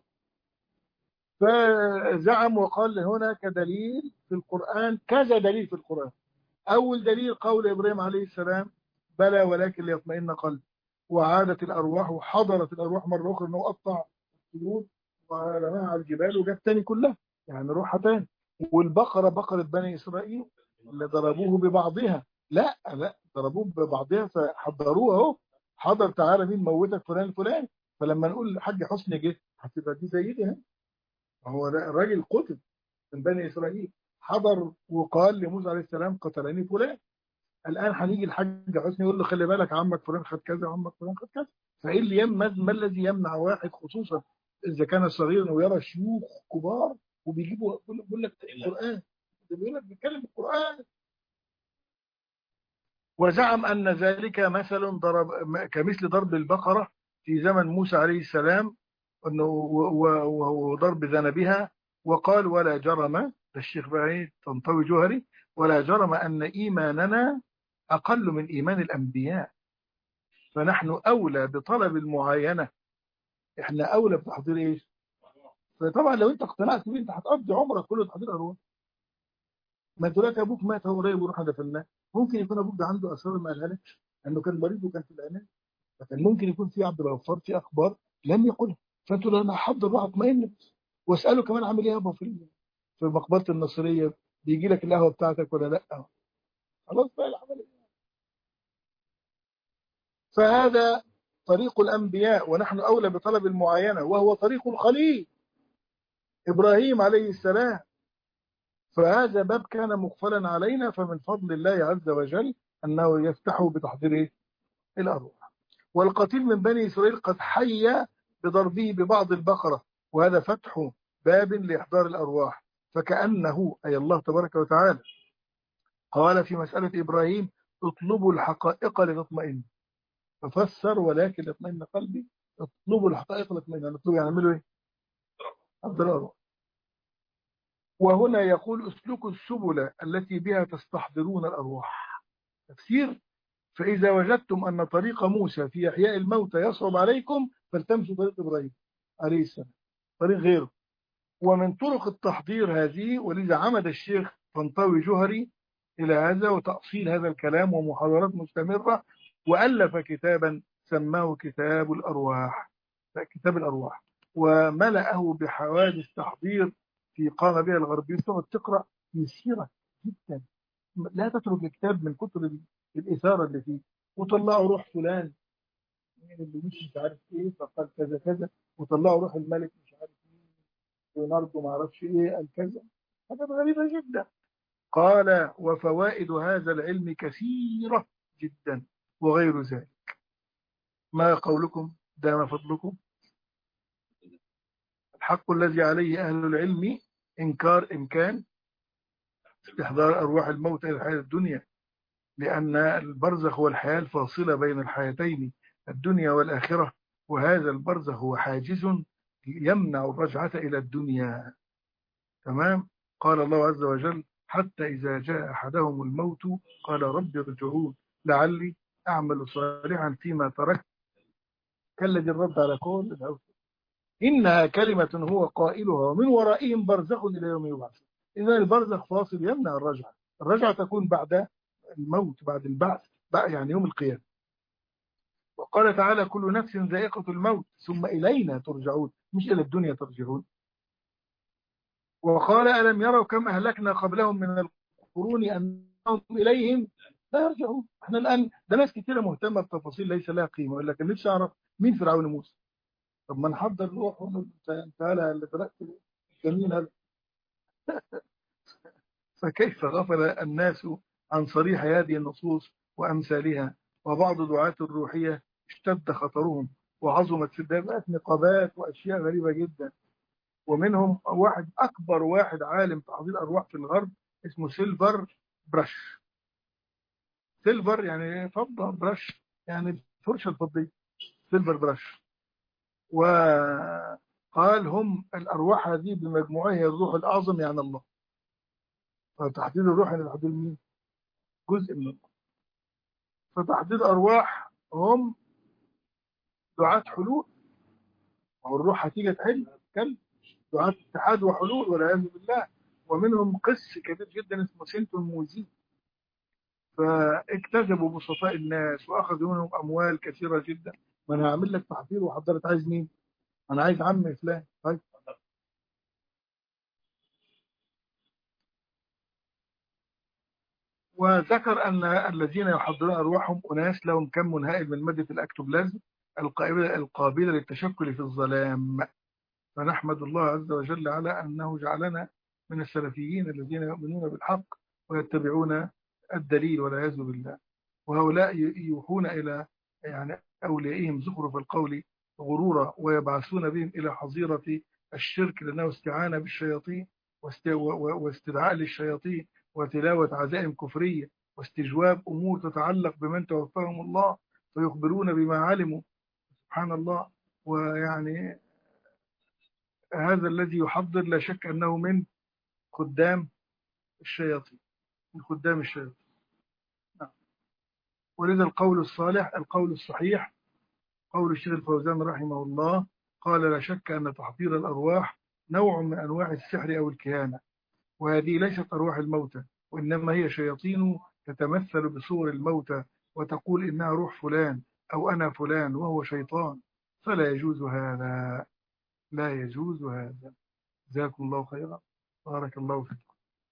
فزعم وقال هناك دليل في القرآن، كذا دليل في القرآن. أول دليل قول إبراهيم عليه السلام بلى ولكن ليطمئن قلبي، وعادت الأرواح وحضرت الأرواح مرة أخرى، أنه قطع الطيور ورماها على الجبال وجاب تاني كلها، يعني روحها تاني. والبقرة بقرة بني إسرائيل اللي ضربوه ببعضها، لا لا ضربوه ببعضها فحضروها اهو، حضر تعالى مين موتك فلان الفلاني. فلما نقول الحاج حسني جه هتبقى دي زي دي. هو الراجل قتل من بني إسرائيل، حضر وقال لموسى عليه السلام قتلني فلان. الآن هنيجي الحاج حسني يقول له خلي بالك عمك فلان خد كذا وعمك فلان خد كذا. فإيه اللي يمنع؟ ما الذي يمنع واحد خصوصا إذا كان صغيرا ويرى شيوخ كبار وبيجيبوا بيقول لك القرآن، بيقول لك بيتكلم القرآن. وزعم أن ذلك مثل ضرب كمثل ضرب البقرة في زمن موسى عليه السلام وضرب ذنبها. وقال ولا جرم، ده الشيخ بقى طنطاوي جوهري، ولا جرم أن إيماننا أقل من إيمان الأنبياء، فنحن أولى بطلب المعاينة، إحنا أولى بتحضير إيش. فطبعا لو أنت اقتنعت بيه أنت هتقضي عمرك كله تحضير أرواح. ما دلوقتي أبوك مات هو قريب ونروح دفناه، ممكن يكون أبوك ده عنده أسرار ما قالها لكش أنه كان مريض وكان في العناية، فكان ممكن يكون في عبد الغفار في أخبار لم يقولها، فأنتوا لما أحضر روح اطمئن واسأله كمان عامل إيه يابا في في مقبرة النصرية، بيجي لك القهوة بتاعتك ولا لأ؟ خلاص بقى العمل. فهذا طريق الأنبياء ونحن أولى بطلب المعاينة، وهو طريق الخليل إبراهيم عليه السلام. فهذا باب كان مقفلا علينا، فمن فضل الله عز وجل أنه يفتحه بتحضير الأرواح. والقتيل من بني إسرائيل قد حي بضربه ببعض البقرة، وهذا فتح باب لإحضار الأرواح، فكأنه أي الله تبارك وتعالى قال في مسألة إبراهيم اطلبوا الحقائق لتطمئن، ففسر ولكن اطمئن قلبي، اطلبوا الحقائق لتطمئن، يعني اطلبوا يعملوا ايه؟ أحضر الأرواح. وهنا يقول اسلكوا السبل التي بها تستحضرون الأرواح. تفسير: فإذا وجدتم أن طريق موسى في إحياء الموتى يصعب عليكم فالتمسوا طريق إبراهيم عليه السلام، طريق غيره. ومن طرق التحضير هذه، ولذا عمد الشيخ طنطاوي جوهري إلى هذا وتأصيل هذا الكلام ومحاضرات مستمرة، وألف كتابا سماه كتاب الأرواح، كتاب الأرواح، وملأه بحوادث تحضير في قام بها الغربيين. ثم تقرأ يسيرة جدا، لا تترك الكتاب من كتر الإثارة اللي فيه، وطلعوا روح فلان اللي مش مش عارف ايه فقال كذا كذا، وطلعوا روح الملك مش عارف ايه ليوناردو ما اعرفش ايه قال كذا، حاجات غريبة جدا. قال وفوائد هذا العلم كثيرة جدا وغير ذلك. ما قولكم؟ دام فضلكم. الحق الذي عليه أهل العلم إنكار إمكان استحضار أرواح الموت إلى الحياة الدنيا، لأن البرزخ هو الحياة الفاصلة بين الحياتين الدنيا والآخرة، وهذا البرزخ هو حاجز يمنع الرجعة إلى الدنيا. تمام. قال الله عز وجل حتى إذا جاء أحدهم الموت قال رب ارجعون لعلي أعمل صالحا فيما تركت كالذي الرد على كل الأوثان إنها كلمة هو قائلها ومن ورائهم برزخ إلى يوم يبعثون. إذا البرزخ فاصل يمنع الرجعة، الرجعة تكون بعد الموت، بعد البعث، يعني يوم القيامة. وقال تعالى كل نفس ذائقة الموت ثم إلينا ترجعون، مش إلى الدنيا ترجعون. وقال ألم يروا كم أهلكنا قبلهم من القرون أنهم إليهم لا يرجعون. احنا الآن ده ناس كثيرة مهتمة بتفاصيل ليس لها قيمة، ولا كان نفسي أعرف مين فرعون موسى. طب ما نحضر روح تعالى اللي تركت جميل هذا. فكيف غفل الناس عن صريح هذه النصوص وأمثالها؟ وبعض دعاة الروحية اشتد خطرهم وعظمت سدابات نقابات وأشياء غريبة جدا. ومنهم واحد أكبر واحد عالم تحضير أرواح في الغرب اسمه سيلفر برش. سيلفر يعني فضة، برش يعني الفرشة الفضية، سيلفر برش. وقال هم الأرواح هذه بمجموعها هي الروح الأعظم يعني الله. فتحديد الروح يعني تحديد مين؟ جزء من الله. فتحديد أرواح هم دعاة حلول، أو الروح هتيجي تحل كلب دعاة اتحاد وحلول والعياذ بالله. ومنهم قس كبير جدا اسمه سينتون موزي، فاكتذبوا بسطاء الناس واخذوا منهم اموال كثيره جدا. ما انا هعمل لك تحضير وحضرت عايز مين؟ انا عايز عم فلان. طيب وذكر ان الذين يحضرون ارواحهم اناس لهم كم هائل من ماده الاكتوبلازم القابله القابله للتشكل في الظلام. فنحمد الله عز وجل على انه جعلنا من السلفيين الذين يؤمنون بالحق ويتبعون الدليل والعياذ بالله. وهؤلاء يوحون إلى يعني أوليائهم زخرف القول غرورا ويبعثون بهم إلى حظيرة الشرك، لأنه استعانة بالشياطين واستدعاء للشياطين وتلاوة عزائم كفرية واستجواب أمور تتعلق بمن توفاهم الله، فيخبرون بما علموا سبحان الله. ويعني هذا الذي يحضر لا شك أنه من خدام الشياطين، من خدام الشياطين. نعم. ولذا القول الصالح، القول الصحيح، قول الشيخ الفوزان رحمه الله، قال لا شك أن تحضير الأرواح نوع من أنواع السحر أو الكهانة، وهذه ليست أرواح الموتى، وإنما هي شياطين تتمثل بصور الموتى وتقول إنها روح فلان أو أنا فلان وهو شيطان، فلا يجوز هذا، لا يجوز هذا. جزاكم الله خيرا، بارك الله فيكم.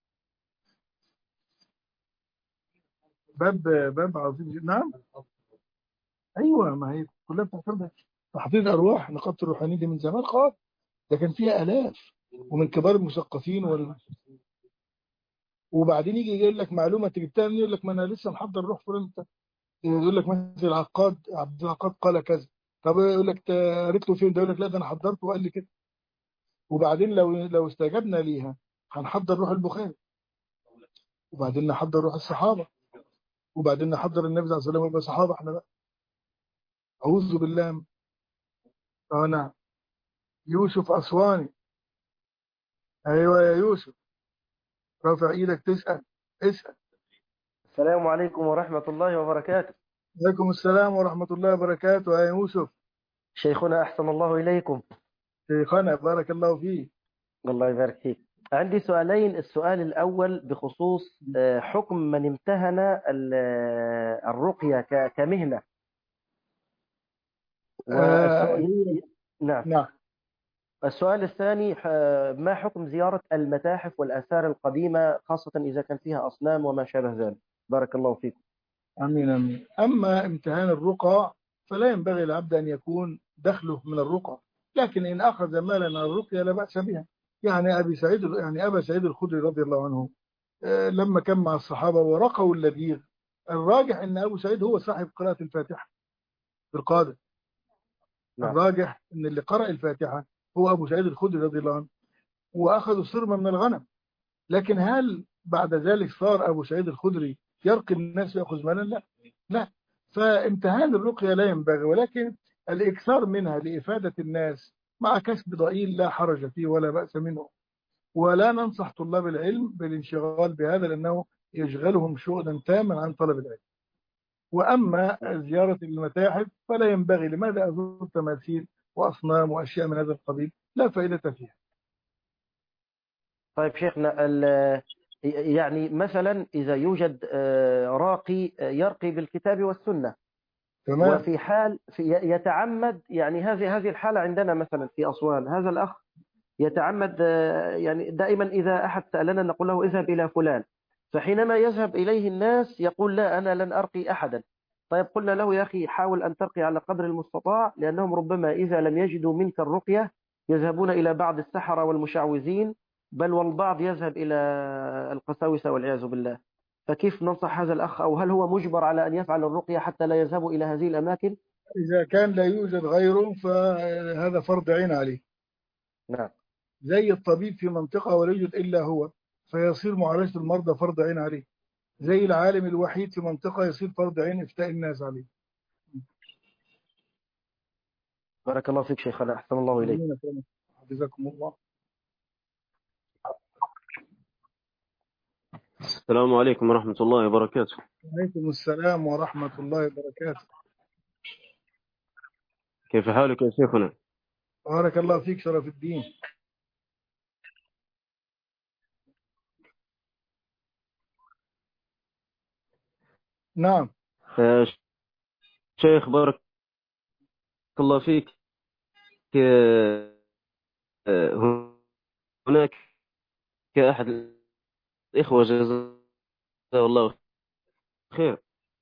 باب باب عظيم جدا. نعم أيوة، ما هي كلها بتعتمد تحضير أرواح نقابة الروحانيين دي من زمان خالص، ده كان فيها آلاف ومن كبار المثقفين وال... وبعدين يجي يقول لك معلومة تجيبتها منين، يقول لك ما أنا لسه محضر روح فلان، يقول لك مثل العقاد عبد العقاد قال كذا، طب يقول لك قريت له فين ده، يقول لك لا ده انا حضرته وقال لي كده. وبعدين لو لو استجبنا ليها هنحضر روح البخاري، وبعدين نحضر روح الصحابه، وبعدين نحضر النبي صلى الله عليه وسلم ويبقى صحابه احنا بقى. اعوذ بالله. انا يوسف اسواني، ايوه يا يوسف، رافع ايدك تسال، اسال. السلام عليكم ورحمة الله وبركاته. عليكم السلام ورحمه الله وبركاته يا يوسف. شيخنا أحسن الله إليكم. شيخنا بارك الله فيك. الله يبارك فيك. عندي سؤالين. السؤال الأول بخصوص حكم من امتهن الرقية كمهنة. والسؤال... نعم. نعم. السؤال الثاني، ما حكم زيارة المتاحف والآثار القديمة خاصة إذا كان فيها أصنام وما شابه ذلك؟ بارك الله فيكم. امين امين. اما امتهان الرقى فلا ينبغي العبد ان يكون دخله من الرقى، لكن ان اخذ مالا على الرقيه لا باس بها. يعني ابي سعيد يعني ابا سعيد الخدري رضي الله عنه لما كان مع الصحابه ورقوا اللذيذ، الراجح ان ابو سعيد هو صاحب قراءه الفاتحه في القادة. نعم. الراجح ان اللي قرأ الفاتحه هو ابو سعيد الخدري رضي الله عنه، واخذوا صرما من الغنم. لكن هل بعد ذلك صار ابو سعيد الخدري يرقي الناس ويأخذ مالا؟ لا لا. فامتهان الرقية لا ينبغي، ولكن الإكثار منها لإفادة الناس مع كسب ضئيل لا حرج فيه ولا بأس منه. ولا ننصح طلاب العلم بالانشغال بهذا لأنه يشغلهم شغلا تاما عن طلب العلم. وأما زيارة المتاحف فلا ينبغي. لماذا أزور تماثيل وأصنام وأشياء من هذا القبيل؟ لا فائدة فيها. طيب شيخنا، يعني مثلا إذا يوجد راقي يرقي بالكتاب والسنة، تمام. وفي حال في يتعمد، يعني هذه هذه الحالة عندنا مثلا في أسوان، هذا الأخ يتعمد، يعني دائما إذا أحد سألنا نقول له اذهب إلى فلان، فحينما يذهب إليه الناس يقول لا أنا لن أرقي أحدا. طيب قلنا له يا أخي حاول أن ترقي على قدر المستطاع، لأنهم ربما إذا لم يجدوا منك الرقية يذهبون إلى بعض السحرة والمشعوذين، بل والبعض يذهب إلى القساوسة والعياذ بالله. فكيف ننصح هذا الأخ، أو هل هو مجبر على أن يفعل الرقية حتى لا يذهبوا إلى هذه الأماكن؟ إذا كان لا يوجد غيره فهذا فرض عين عليه. نعم. زي الطبيب في منطقة ولا يوجد إلا هو فيصير معالجة المرضى فرض عين عليه. زي العالم الوحيد في منطقة يصير فرض عين إفتاء الناس عليه. بارك الله فيك شيخنا، أحسن الله إليك. جزاكم الله. السلام عليكم ورحمة الله وبركاته. وعليكم السلام ورحمة الله وبركاته. كيف حالك يا شيخنا؟ بارك الله فيك شرف الدين. نعم شيخ بارك الله فيك. هناك أحد الإخوة جزاه الله خير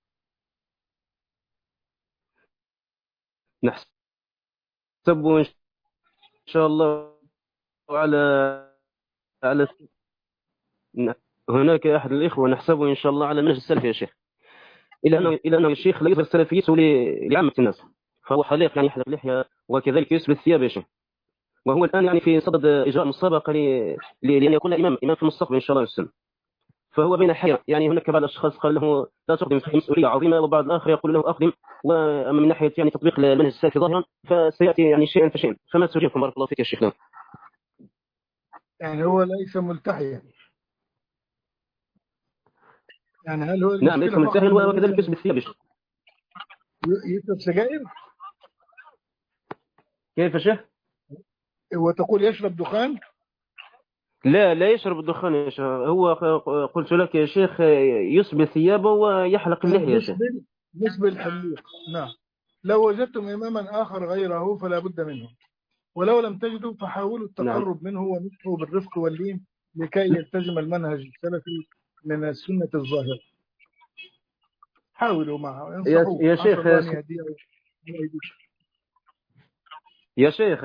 نحسب إن شاء الله على على هناك أحد الإخوة نحسبه إن شاء الله على النهج السلفي يا شيخ، إلى أنه إلى أنه الشيخ لا يظهر السلفية لعامة الناس، فهو حليق يعني يحلق لحية وكذلك يسبل الثياب يا شيخ، وهو الآن يعني في صدد إجراء مسابقة لأن يكون إمام إمام في المستقبل إن شاء الله والسلام. فهو بين حيرة، يعني هناك بعض الأشخاص قال له لا تقدم في مسؤولية عظيمة، وبعض الآخر يقول له أقدم، وأما من ناحية يعني تطبيق المنهج السلفي ظاهرا فسيأتي يعني شيئا فشيئا. فما تجيبكم بارك الله فيك يا شيخ؟ يعني هو ليس ملتحيا، يعني هل هو نعم ليس المشكلة فقط ملتحيا انه وكذلك لازم يشرب الثياب يا شيخ. يشرب سجاير؟ كيف يا شيخ؟ وتقول يشرب دخان؟ لا لا يشرب الدخان يا شيخ، هو قلت لك يا شيخ يسبل ثيابه ويحلق اللحية يا شيخ. يسبل يسبل الحليق. نعم. لو وجدتم إماما آخر غيره فلا بد منه، ولو لم تجدوا فحاولوا نعم التقرب منه ونصحه بالرفق واللين لكي يلتزم المنهج السلفي من السنة الظاهرة. حاولوا معه، يا انصحوه، يا عسى شيخ الله أن يهديه. يا شيخ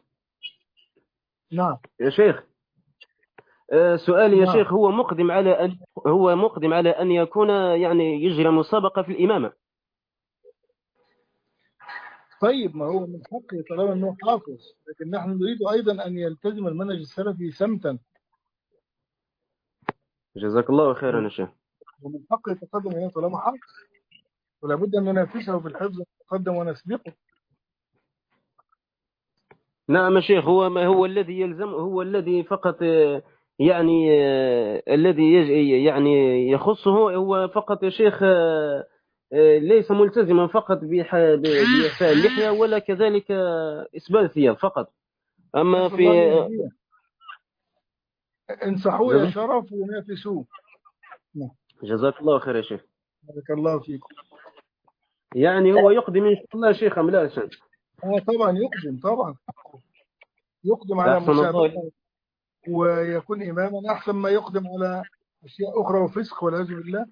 نعم يا شيخ آه، سؤالي يا نعم. شيخ، هو مقدم على أن هو مقدم على أن يكون يعني يجري مسابقة في الإمامة. طيب ما هو من حقه طالما أنه حافظ، لكن نحن نريد أيضا أن يلتزم المنهج السلفي سمتا، جزاك الله خيرا يا شيخ. ومن حقه يتقدم إليه طالما حافظ، ولا بد أن ننافسه في الحفظ ونتقدم ونسبقه. نعم يا شيخ، هو ما هو الذي يلزم، هو الذي فقط آه، يعني آه، الذي يج- يعني يخصه هو فقط يا شيخ، آه، آه، ليس ملتزما فقط بح- ب- بإعفاء اللحية ولا كذلك آه، إسبال الثياب فقط. أما نسأل في الله أن يهديه. انصحوه يا جزاك شرف ونافسوه. نعم. جزاك الله خير يا شيخ. بارك الله فيكم. يعني هو يقدم إن شاء الله يا شيخ أم لا يا شيخ؟ اه طبعا يقدم، طبعا يقدم على أحسن الله. مسابقة ويكون إماما أحسن ما يقدم على أشياء أخرى وفسق والعياذ بالله.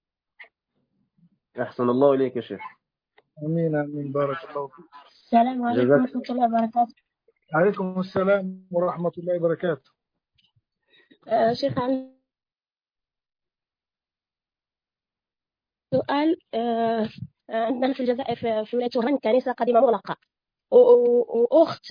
أحسن الله إليك يا شيخ. آمين آمين. بارك الله فيك. السلام عليكم جزاك ورحمة الله وبركاته. عليكم السلام ورحمة الله وبركاته. آه، شيخ عندي سؤال. آه، آه، عندنا في الجزائر في في ولاية وهران كنيسة قديمة مغلقة، و- و- وأخت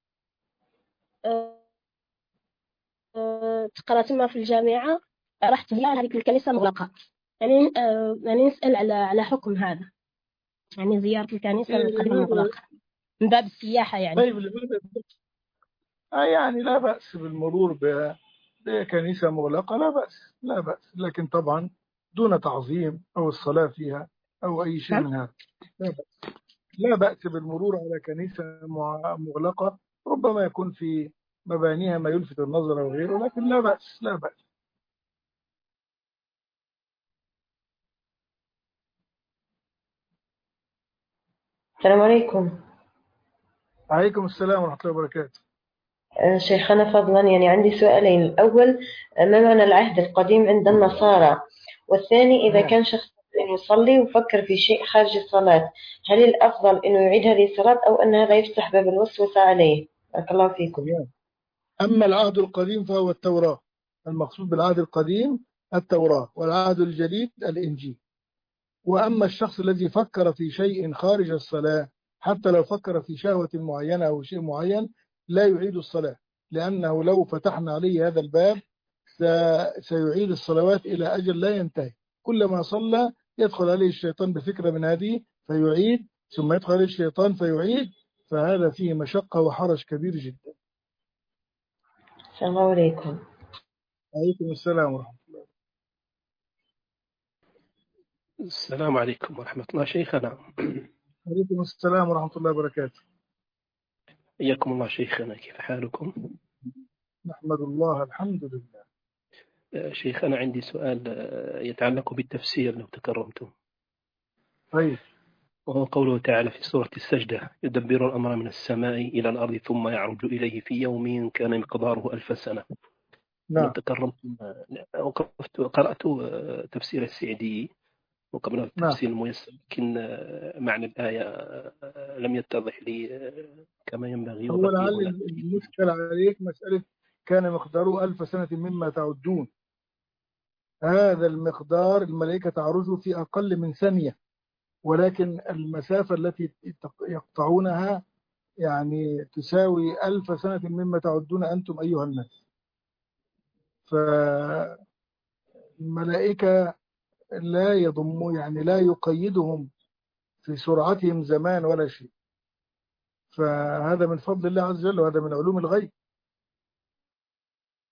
آه، آه، تقرأ تما في الجامعة، راح تزيار هذيك الكنيسة مغلقة. يعني آه، يعني نسأل على على حكم هذا، يعني زيارة الكنيسة إيه القديمة لماذا؟ المغلقة من باب السياحة يعني. طيب لماذا؟ آه يعني لا بأس بالمرور ب- بكنيسة مغلقة، لا بأس لا بأس، لكن طبعا دون تعظيم أو الصلاة فيها أو أي شيء نعم. من هذا. لا بأس. لا بأس بالمرور على كنيسة مع- مغلقة، ربما يكون في مبانيها ما يلفت النظر أو غيره، لكن لا بأس لا بأس. السلام عليكم. عليكم السلام ورحمة الله وبركاته. آه، شيخنا فضلا، يعني عندي سؤالين. الأول، آه، ما معنى العهد القديم عند النصارى؟ والثاني، إذا كان شخص يصلي وفكر في شيء خارج الصلاة، هل الأفضل أنه يعيد هذه الصلاة أو أن هذا يفتح باب الوسوسة عليه؟ بارك الله فيكم. أما العهد القديم فهو التوراة، المقصود بالعهد القديم التوراة، والعهد الجديد الإنجيل. وأما الشخص الذي فكر في شيء خارج الصلاة، حتى لو فكر في شهوة معينة أو شيء معين، لا يعيد الصلاة، لأنه لو فتحنا عليه هذا الباب سيعيد الصلوات إلى أجل لا ينتهي. كلما صلى يدخل عليه الشيطان بفكرة من هذه فيعيد، ثم يدخل عليه الشيطان فيعيد، فهذا فيه مشقة وحرج كبير جدا. السلام عليكم. عليكم السلام ورحمة الله. السلام عليكم ورحمة الله شيخنا. عليكم السلام ورحمة الله وبركاته. حياكم الله شيخنا، كيف حالكم؟ نحمد الله الحمد لله. شيخ أنا عندي سؤال يتعلق بالتفسير لو تكرمتم. طيب. وهو قوله تعالى في سورة السجدة: يدبر الأمر من السماء إلى الأرض ثم يعرج إليه في يوم كان مقداره ألف سنة. لو نعم. تكرمتم وقفت قرأت تفسير السعدي وقبل التفسير نعم. الميسر، لكن معنى الآية لم يتضح لي كما ينبغي هو وبقي لعل هنا. المشكلة عليك مسألة كان مقداره ألف سنة مما تعدون. هذا المقدار الملائكة تعرجه في أقل من ثانية، ولكن المسافة التي يقطعونها يعني تساوي ألف سنة مما تعدون أنتم أيها الناس. فالملائكة لا يضموا، يعني لا يقيدهم في سرعتهم زمان ولا شيء، فهذا من فضل الله عز وجل، وهذا من علوم الغيب.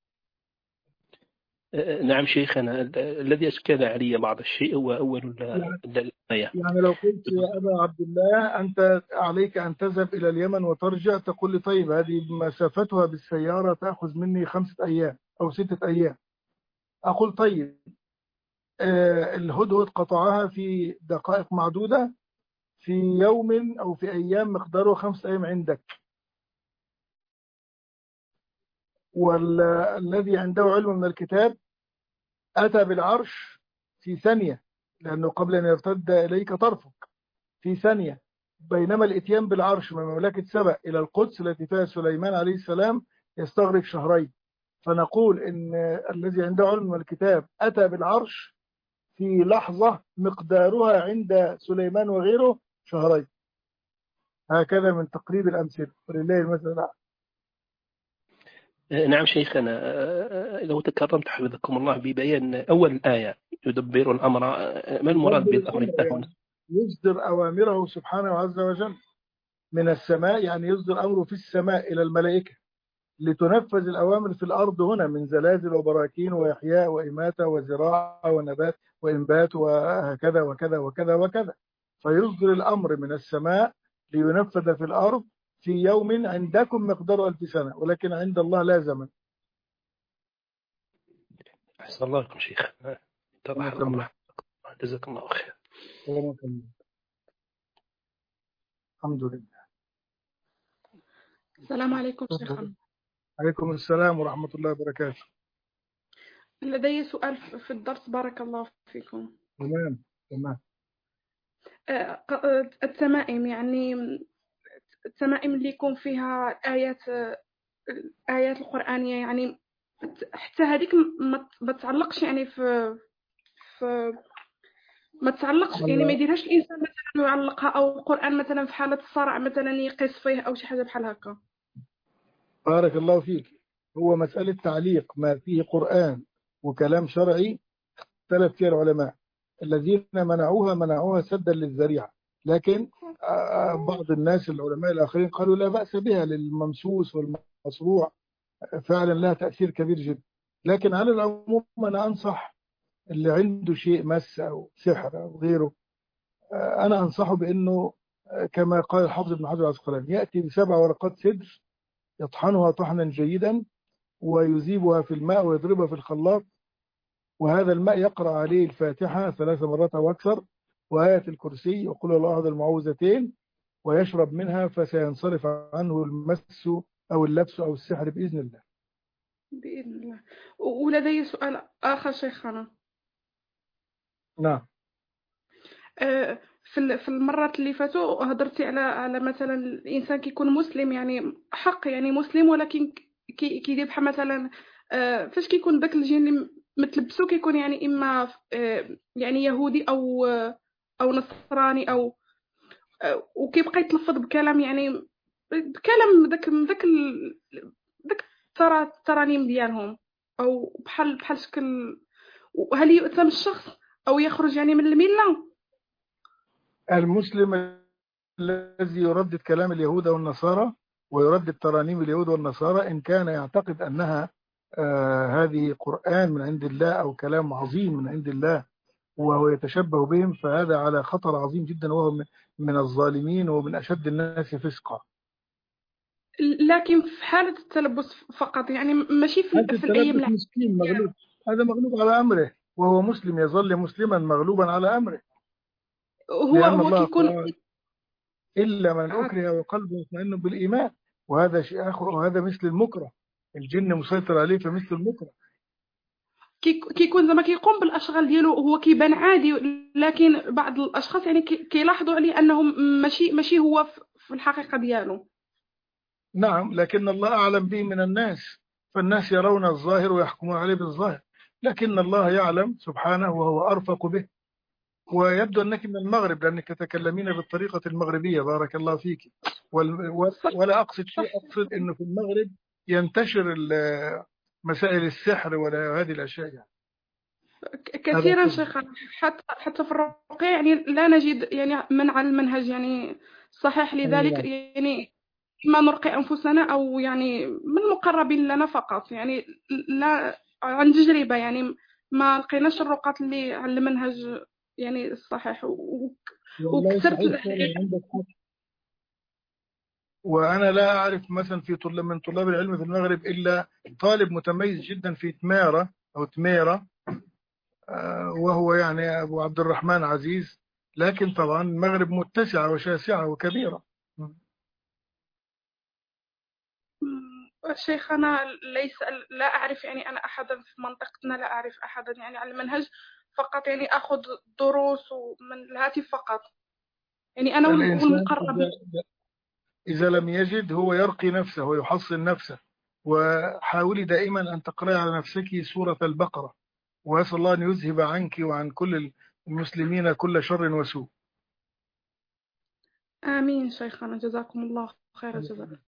نعم شيخنا، الذي أشكل علي بعض الشيء هو أول الآية. يعني لو قلت يا أبا عبد الله أنت عليك أن تذهب إلى اليمن وترجع، تقول لي طيب هذه مسافتها بالسيارة تأخذ مني خمسة أيام أو ستة أيام، أقول طيب آه الهدهد قطعها في دقائق معدودة في يوم أو في أيام مقداره خمسة أيام عندك، والذي عنده علم من الكتاب أتى بالعرش في ثانية، لأنه قبل أن يرتد إليك طرفك في ثانية، بينما الإتيان بالعرش من مملكة سبأ إلى القدس التي فيها سليمان عليه السلام يستغرق شهرين. فنقول إن الذي عنده علم من الكتاب أتى بالعرش في لحظة مقدارها عند سليمان وغيره شهرين. هكذا من تقريب الأمثلة، ولله المثل الأعلى. نعم شيخنا، لو تكرمت حفظكم الله ببيان أول الآية يدبر الأمر، ما المراد بالأمر هنا؟ يصدر أوامره سبحانه عز وجل من السماء، يعني يصدر أمره في السماء إلى الملائكة لتنفذ الأوامر في الأرض هنا من زلازل وبراكين وإحياء وإماتة وزراعة ونبات وإنبات وهكذا وكذا وكذا وكذا، فيصدر الأمر من السماء لينفذ في الأرض في يوم عندكم مقدار ألف سنة، ولكن عند الله لا زمن. أحسن الله لكم شيخ، جزاك الله خير. الحمد لله. السلام عليكم شيخنا. عليكم السلام ورحمة الله وبركاته. لدي سؤال في الدرس، بارك الله فيكم. تمام تمام. التمائم، يعني التمائم اللي يكون فيها آيات الآيات القرآنية، يعني حتى هذيك ما تتعلقش يعني في في ما تتعلقش يعني ما يديرهاش الإنسان مثلا يعلقها، أو القرآن مثلا في حالة الصرع مثلا يقيس فيه أو شي حاجة بحال هكا. بارك الله فيك. هو مسألة تعليق ما فيه قرآن وكلام شرعي اختلف فيها العلماء، الذين منعوها منعوها سدا للذريعة، لكن بعض الناس العلماء الآخرين قالوا لا بأس بها للممسوس والمصروع، فعلا لها تأثير كبير جدا. لكن على العموم أنا أنصح اللي عنده شيء مس أو سحر أو غيره، أنا أنصحه بأنه كما قال الحافظ ابن حجر العسقلاني يأتي بسبع ورقات سدر يطحنها طحنا جيدا ويذيبها في الماء ويضربها في الخلاط، وهذا الماء يقرأ عليه الفاتحة ثلاث مرات أو أكثر وآية الكرسي وقل الله أحد المعوذتين، ويشرب منها فسينصرف عنه المس أو اللبس أو السحر بإذن الله. بإذن الله. ولدي سؤال آخر شيخنا. نعم. في في المرات اللي فاتوا هضرتي على على مثلا الإنسان كيكون مسلم، يعني حق يعني مسلم، ولكن كي كيدير بحال مثلا فاش كيكون داك الجن اللي متلبسو كيكون يعني إما يعني يهودي أو أو نصراني أو وكيبقى يتلفظ بكلام يعني بكلام داك داك داك ترى الترانيم ديالهم، أو بحال بحال شكل، وهل يؤثم الشخص أو يخرج يعني من الملة؟ المسلم الذي يردد كلام اليهود والنصارى ويردد ترانيم اليهود والنصارى إن كان يعتقد أنها آه هذه قرآن من عند الله أو كلام عظيم من عند الله وهو يتشبه بهم، فهذا على خطر عظيم جدا، وهو من الظالمين ومن أشد الناس فسقا. لكن في حالة التلبس فقط، يعني ماشي في, في الأيام التلبس مسكين مغلوب، هذا مغلوب على أمره وهو مسلم، يظل مسلما مغلوبا على أمره. هو هو كيكون إلا من أكره وقلبه مطمئن بالإيمان، وهذا شيء آخر، وهذا مثل المكره، الجن مسيطر عليه فمثل المكره. كيكون زعما كيقوم بالاشغال ديالو، هو كيبان عادي، لكن بعض الاشخاص يعني كيلاحظوا عليه انهم ماشي ماشي هو في الحقيقه ديالو. نعم، لكن الله اعلم به من الناس، فالناس يرون الظاهر ويحكمون عليه بالظاهر، لكن الله يعلم سبحانه وهو ارفق به. ويبدو انك من المغرب لانك تتكلمين بالطريقه المغربيه، بارك الله فيك. ولا اقصد شيء، اقصد انه في المغرب ينتشر مسائل السحر ولا هذه الأشياء يعني. كثيرا شيخ، حتى حتى في الرقية يعني لا نجد يعني من على المنهج يعني صحيح، لذلك يعني ما نرقي أنفسنا أو يعني من المقربين لنا فقط، يعني لا عن تجربة، يعني ما لقيناش الرقاة اللي على المنهج يعني الصحيح، وكثرت عندك حق. وأنا لا أعرف مثلا في طلاب من طلاب العلم في المغرب إلا طالب متميز جدا في تمارة أو تميرة، وهو يعني أبو عبد الرحمن عزيز، لكن طبعا المغرب متسعة وشاسعة وكبيرة. شيخ أنا ليس لا أعرف يعني أنا أحدا في منطقتنا، لا أعرف أحدا يعني على المنهج، فقط يعني أخذ دروس من الهاتف فقط، يعني أنا والمقرب. إذا, إذا لم يجد هو يرقي نفسه ويحصن نفسه، وحاولي دائما أن تقرأي على نفسك سورة البقرة، وأسأل الله أن يذهب عنك وعن كل المسلمين كل شر وسوء. آمين شيخنا، جزاكم الله خير الجزاء.